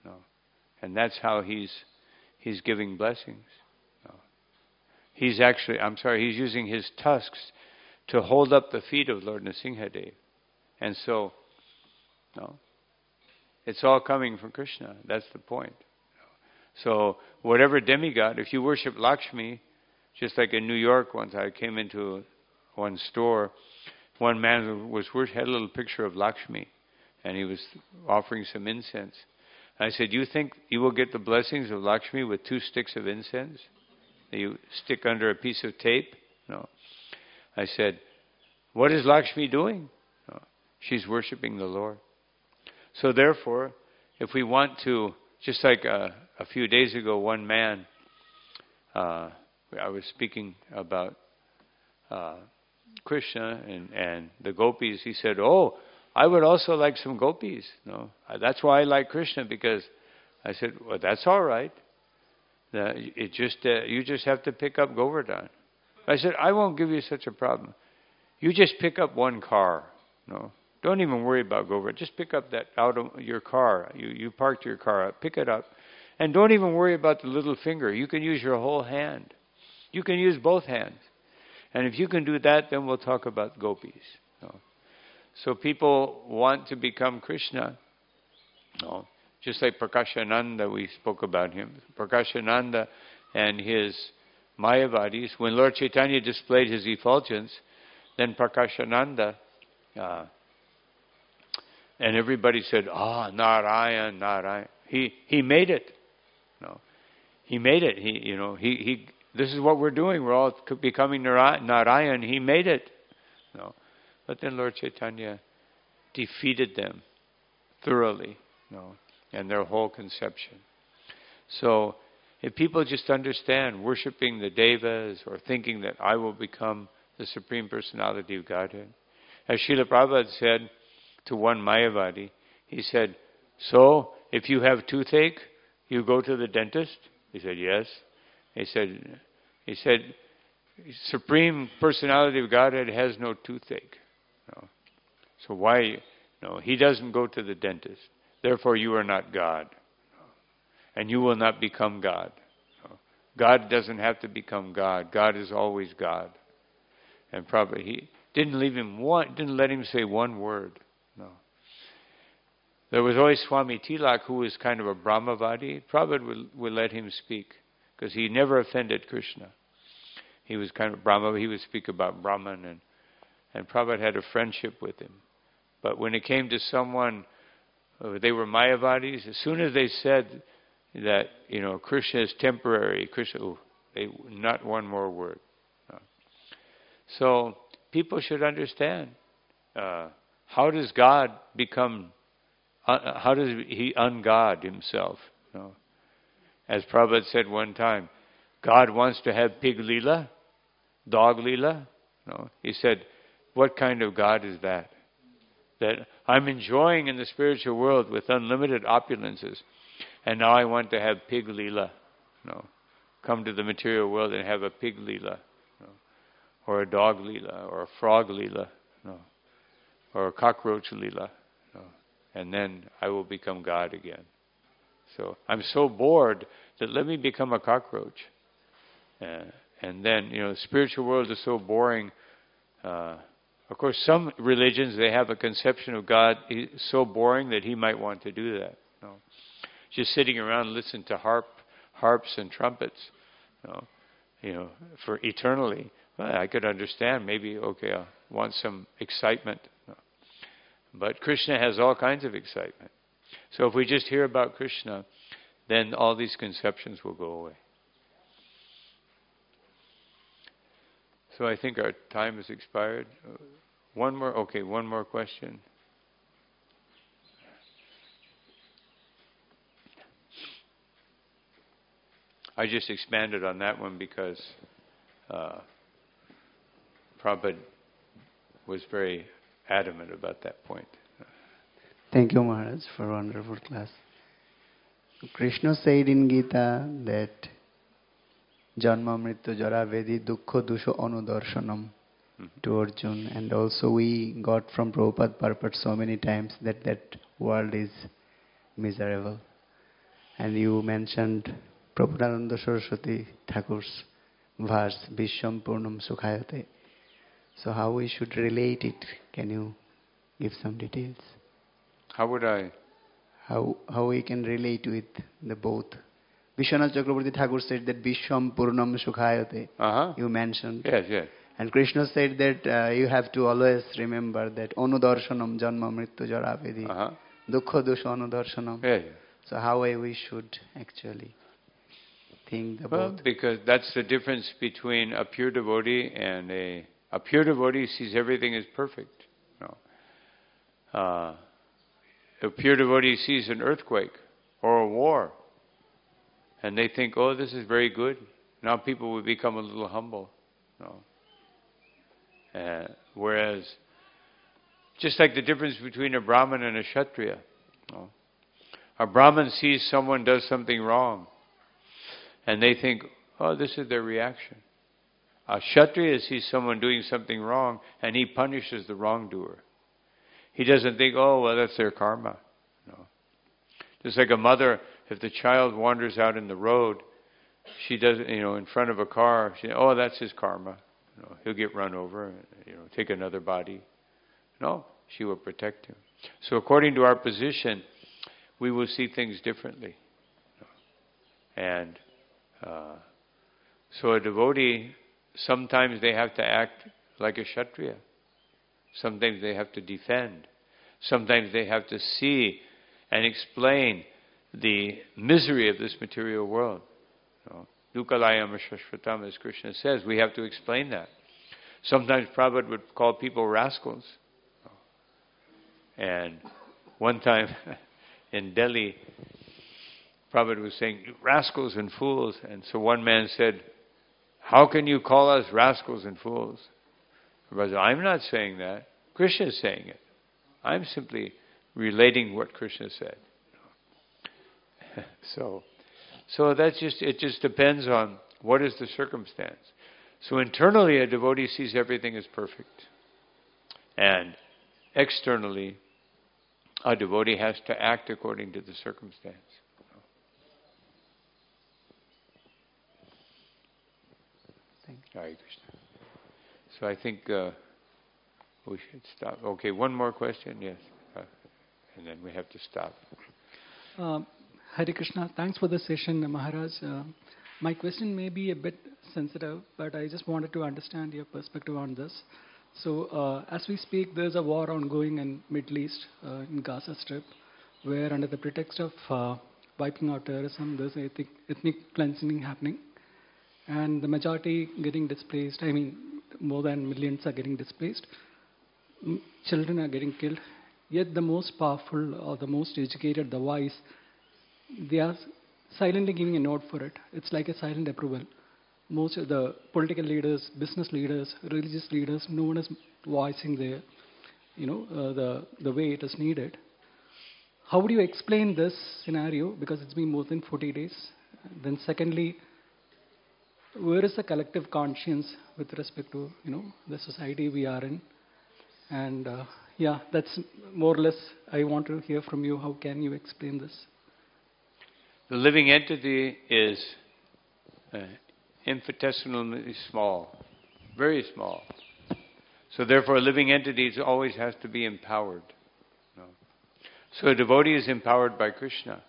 No. And that's how he's he's giving blessings. No. He's actually, I'm sorry, he's using his tusks to hold up the feet of Lord Nrsimhadev. And so, no, it's all coming from Krishna. That's the point. So whatever demigod, if you worship Lakshmi, just like in New York once, I came into one store, one man was had a little picture of Lakshmi, and he was offering some incense. And I said, you think you will get the blessings of Lakshmi with two sticks of incense that you stick under a piece of tape? No. I said, what is Lakshmi doing? No. She's worshiping the Lord. So therefore, if we want to, just like a, a few days ago, one man, uh, I was speaking about uh, Krishna and, and the gopis. He said, oh, I would also like some gopis. No, that's why I like Krishna, because I said, well, that's all right. Uh, it just uh, you just have to pick up Govardhan. I said, I won't give you such a problem. You just pick up one car. No, don't even worry about Govardhan. Just pick up that out of your car. You you parked your car up. Pick it up, and don't even worry about the little finger. You can use your whole hand. You can use both hands. And if you can do that, then we'll talk about gopis. No. So people want to become Krishna. No. Just like Prakashananda, we spoke about him. Prakashananda and his Mayavadis, when Lord Chaitanya displayed his effulgence, then Prakashananda, uh, and everybody said, ah, oh, Narayan, Narayan. He he made it. No. He made it. He you know, he he this is what we're doing. We're all becoming Narayan. He made it. No. But then Lord Chaitanya defeated them thoroughly. No. And their whole conception. So, if people just understand worshipping the Devas or thinking that I will become the Supreme Personality of Godhead. As Srila Prabhupada said to one Mayavadi, he said, so, if you have toothache, you go to the dentist? He said, yes. He said, he said, Supreme Personality of Godhead has no toothache. No. So why? No, he doesn't go to the dentist. Therefore, you are not God. And you will not become God. God doesn't have to become God. God is always God. And probably he didn't leave him one, didn't let him say one word. No. There was always Swami Tilak, who was kind of a Brahmavadi. Prabhupada would, would let him speak, because he never offended Krishna. He was kind of Brahma. He would speak about Brahman, and and Prabhupada had a friendship with him. But when it came to someone, uh, they were Mayavadis. As soon as they said that, you know, Krishna is temporary, Krishna, ooh, they, not one more word. No. So people should understand, uh, how does God become, uh, how does he ungod himself? No. As Prabhupada said one time, God wants to have pig lila, dog lila. No. He said, what kind of God is that? That I'm enjoying in the spiritual world with unlimited opulences, and now I want to have pig lila. No. Come to the material world and have a pig lila. No. Or a dog lila, or a frog lila. No. Or a cockroach lila. No. And then I will become God again. So I'm so bored that let me become a cockroach. Uh, and then, you know, the spiritual world is so boring. Uh, of course, some religions, they have a conception of God so boring that he might want to do that. You know. Just sitting around and listening to harp, harps and trumpets, you know, you know, for eternally. Well, I could understand. Maybe, okay, I want some excitement. You know. But Krishna has all kinds of excitement. So if we just hear about Krishna, then all these conceptions will go away. So I think our time has expired. One more, okay, one more question. I just expanded on that one because uh, Prabhupada was very adamant about that point. Thank you, Maharaj, for a wonderful class. Krishna said in Gita that Janma Mrityu Jara Vedi Dukkha Dusha Anudarshanam to Arjuna, and also we got from Prabhupada purport so many times that that world is miserable. And you mentioned Prabhupada Saraswati Thakur's verse, Vishwam Purnam Sukhayate. So how we should relate it? Can you give some details? How would I? How how we can relate with the both? Vishwanath Chakrabarti Thakur said that Vishwam Purnam Sukhayate. Uh-huh. You mentioned. Yes, yes. And Krishna said that uh, you have to always remember that Anudarshanam Janma Mrityu Jara Vedhi. Uh-huh. Dukkha Dusha Anudarshanam. Yeah, yeah. So how we should actually think about? Well, because that's the difference between a pure devotee and a a pure devotee sees everything as perfect. No. Uh, a pure devotee sees an earthquake or a war, and they think, "Oh, this is very good." Now people will become a little humble. No. Uh, whereas, just like the difference between a Brahmin and a Kshatriya, no. A Brahmin sees someone does something wrong, and they think, "Oh, this is their reaction." A Kshatriya sees someone doing something wrong, and he punishes the wrongdoer. He doesn't think, "Oh, well, that's their karma." No. Just like a mother, if the child wanders out in the road, she doesn't, you know, in front of a car, she, "Oh, that's his karma. You know, he'll get run over, you know, take another body." No, she will protect him. So according to our position, we will see things differently. And uh, so a devotee, sometimes they have to act like a Kshatriya. Sometimes they have to defend. Sometimes they have to see and explain the misery of this material world. Dukkalayam Shashvatam, as Krishna says, we have to explain that. Sometimes Prabhupada would call people rascals. And one time in Delhi, Prabhupada was saying, "Rascals and fools." And so one man said, "How can you call us rascals and fools?" Prabhupada said, "I'm not saying that. Krishna is saying it. I'm simply relating what Krishna said." so, so that's just, it just depends on what is the circumstance. So internally, a devotee sees everything as perfect. And externally, a devotee has to act according to the circumstance. Thank you. Hare Krishna. So I think uh, we should stop. Okay, one more question, yes. Uh, and then we have to stop. Um, Hare Krishna, thanks for the session, Maharaj. Uh, my question may be a bit sensitive, but I just wanted to understand your perspective on this. So, uh, as we speak, there's a war ongoing in Middle East, uh, in Gaza Strip, where under the pretext of uh, wiping out terrorism, there's ethnic, ethnic cleansing happening, and the majority getting displaced. I mean, more than millions are getting displaced. M- children are getting killed. Yet the most powerful or the most educated, the wise, they are silently giving a nod for it. It's like a silent approval. Most of the political leaders, business leaders, religious leaders, no one is voicing their, you know, uh, the the way it is needed. How would you explain this scenario? Because it's been more than forty days. Then, secondly, where is the collective conscience with respect to, you know, the society we are in? And uh, yeah, that's more or less. I want to hear from you. How can you explain this? The living entity is uh, infinitesimally small, very small. So therefore, a living entity always has to be empowered. No. So a devotee is empowered by Krishna.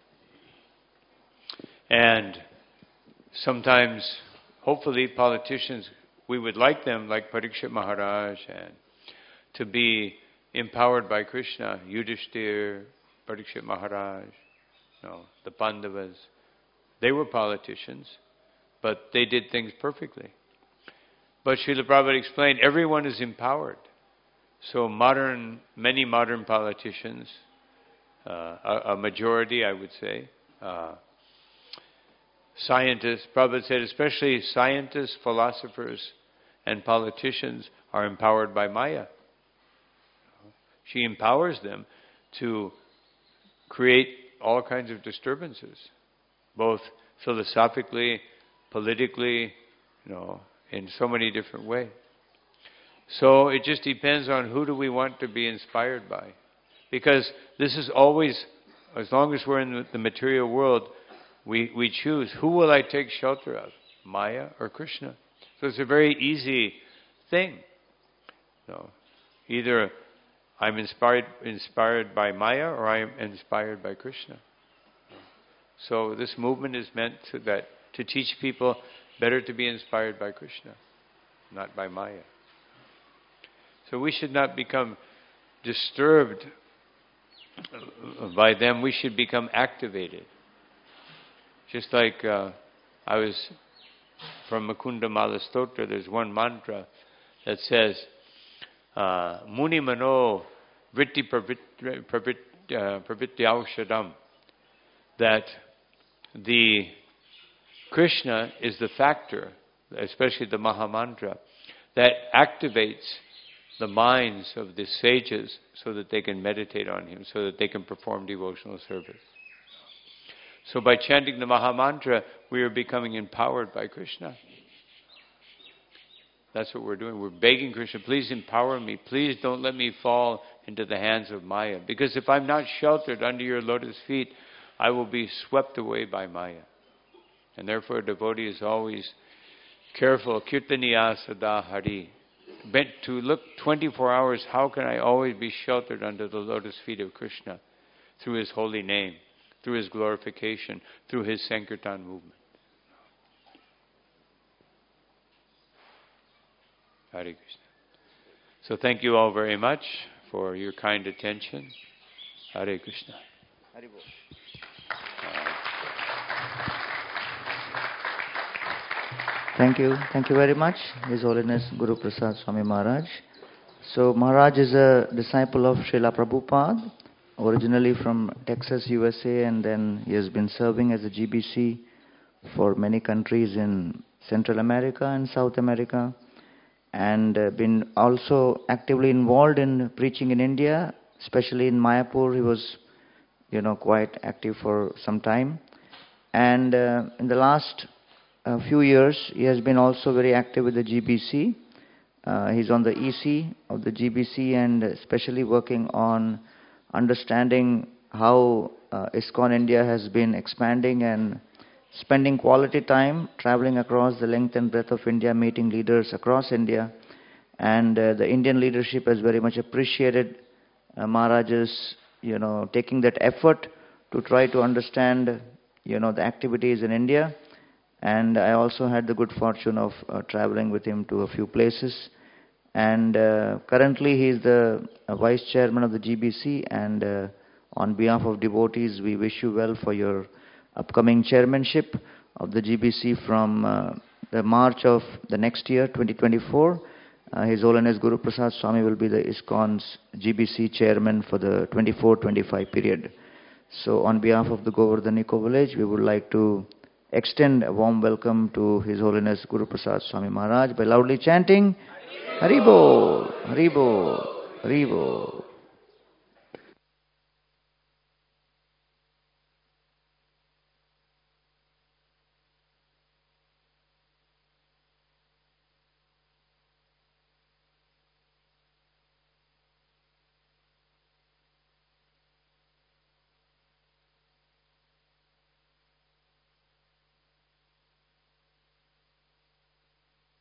And sometimes, hopefully, politicians, we would like them, like Parikshit Maharaj, and to be empowered by Krishna. Yudhishthir, Parikshit Maharaj, no, the Pandavas, they were politicians, but they did things perfectly. But Srila Prabhupada explained, everyone is empowered. So modern, many modern politicians, uh, a, a majority, I would say, uh, scientists, Prabhupada said, especially scientists, philosophers, and politicians are empowered by Maya. She empowers them to create all kinds of disturbances, both philosophically, politically, you know, in so many different ways. So it just depends on who do we want to be inspired by. Because this is always as long as we're in the material world, we, we choose, who will I take shelter of, Maya or Krishna? So it's a very easy thing. So either I'm inspired inspired by Maya or I am inspired by Krishna. So this movement is meant to that to teach people better to be inspired by Krishna, not by Maya. So we should not become disturbed by them. We should become activated. Just like uh, I was from Mukunda Mala Stotra, there's one mantra that says, uh, Muni Mano Vritti Pravityaushadam, that the Krishna is the factor, especially the Mahamantra, that activates the minds of the sages so that they can meditate on Him, so that they can perform devotional service. So by chanting the Mahamantra, we are becoming empowered by Krishna. That's what we're doing. We're begging Krishna, please empower me. Please don't let me fall into the hands of Maya. Because if I'm not sheltered under your lotus feet, I will be swept away by Maya. And therefore a devotee is always careful. Kirtaniya sada hari. Bent to look twenty-four hours, how can I always be sheltered under the lotus feet of Krishna? Through His holy name, through His glorification, through His Sankirtan movement. Hare Krishna. So thank you all very much for your kind attention. Hare Krishna. Hare Bol. Thank you. Thank you very much, His Holiness Guru Prasad Swami Maharaj. So Maharaj is a disciple of Srila Prabhupada, originally from Texas, U S A, and then he has been serving as a G B C for many countries in Central America and South America, and uh, been also actively involved in preaching in India, especially in Mayapur. He was, you know, quite active for some time. And uh, in the last a few years, he has been also very active with the G B C. Uh, he's on the E C of the G B C and especially working on understanding how uh, ISKCON India has been expanding and spending quality time traveling across the length and breadth of India, meeting leaders across India. And uh, the Indian leadership has very much appreciated uh, Maharaj's, you know, taking that effort to try to understand, you know, the activities in India. And I also had the good fortune of uh, traveling with him to a few places. And uh, currently he is the uh, Vice Chairman of the G B C, and uh, on behalf of devotees, we wish you well for your upcoming chairmanship of the G B C from uh, the March of the next year, twenty twenty-four. Uh, His Holiness Guru Prasad Swami will be the ISKCON's G B C Chairman for the twenty-four twenty-five period. So on behalf of the Govardhan Eco Village, we would like to extend a warm welcome to His Holiness Guru Prasad Swami Maharaj by loudly chanting Haribol, Haribol, Haribol.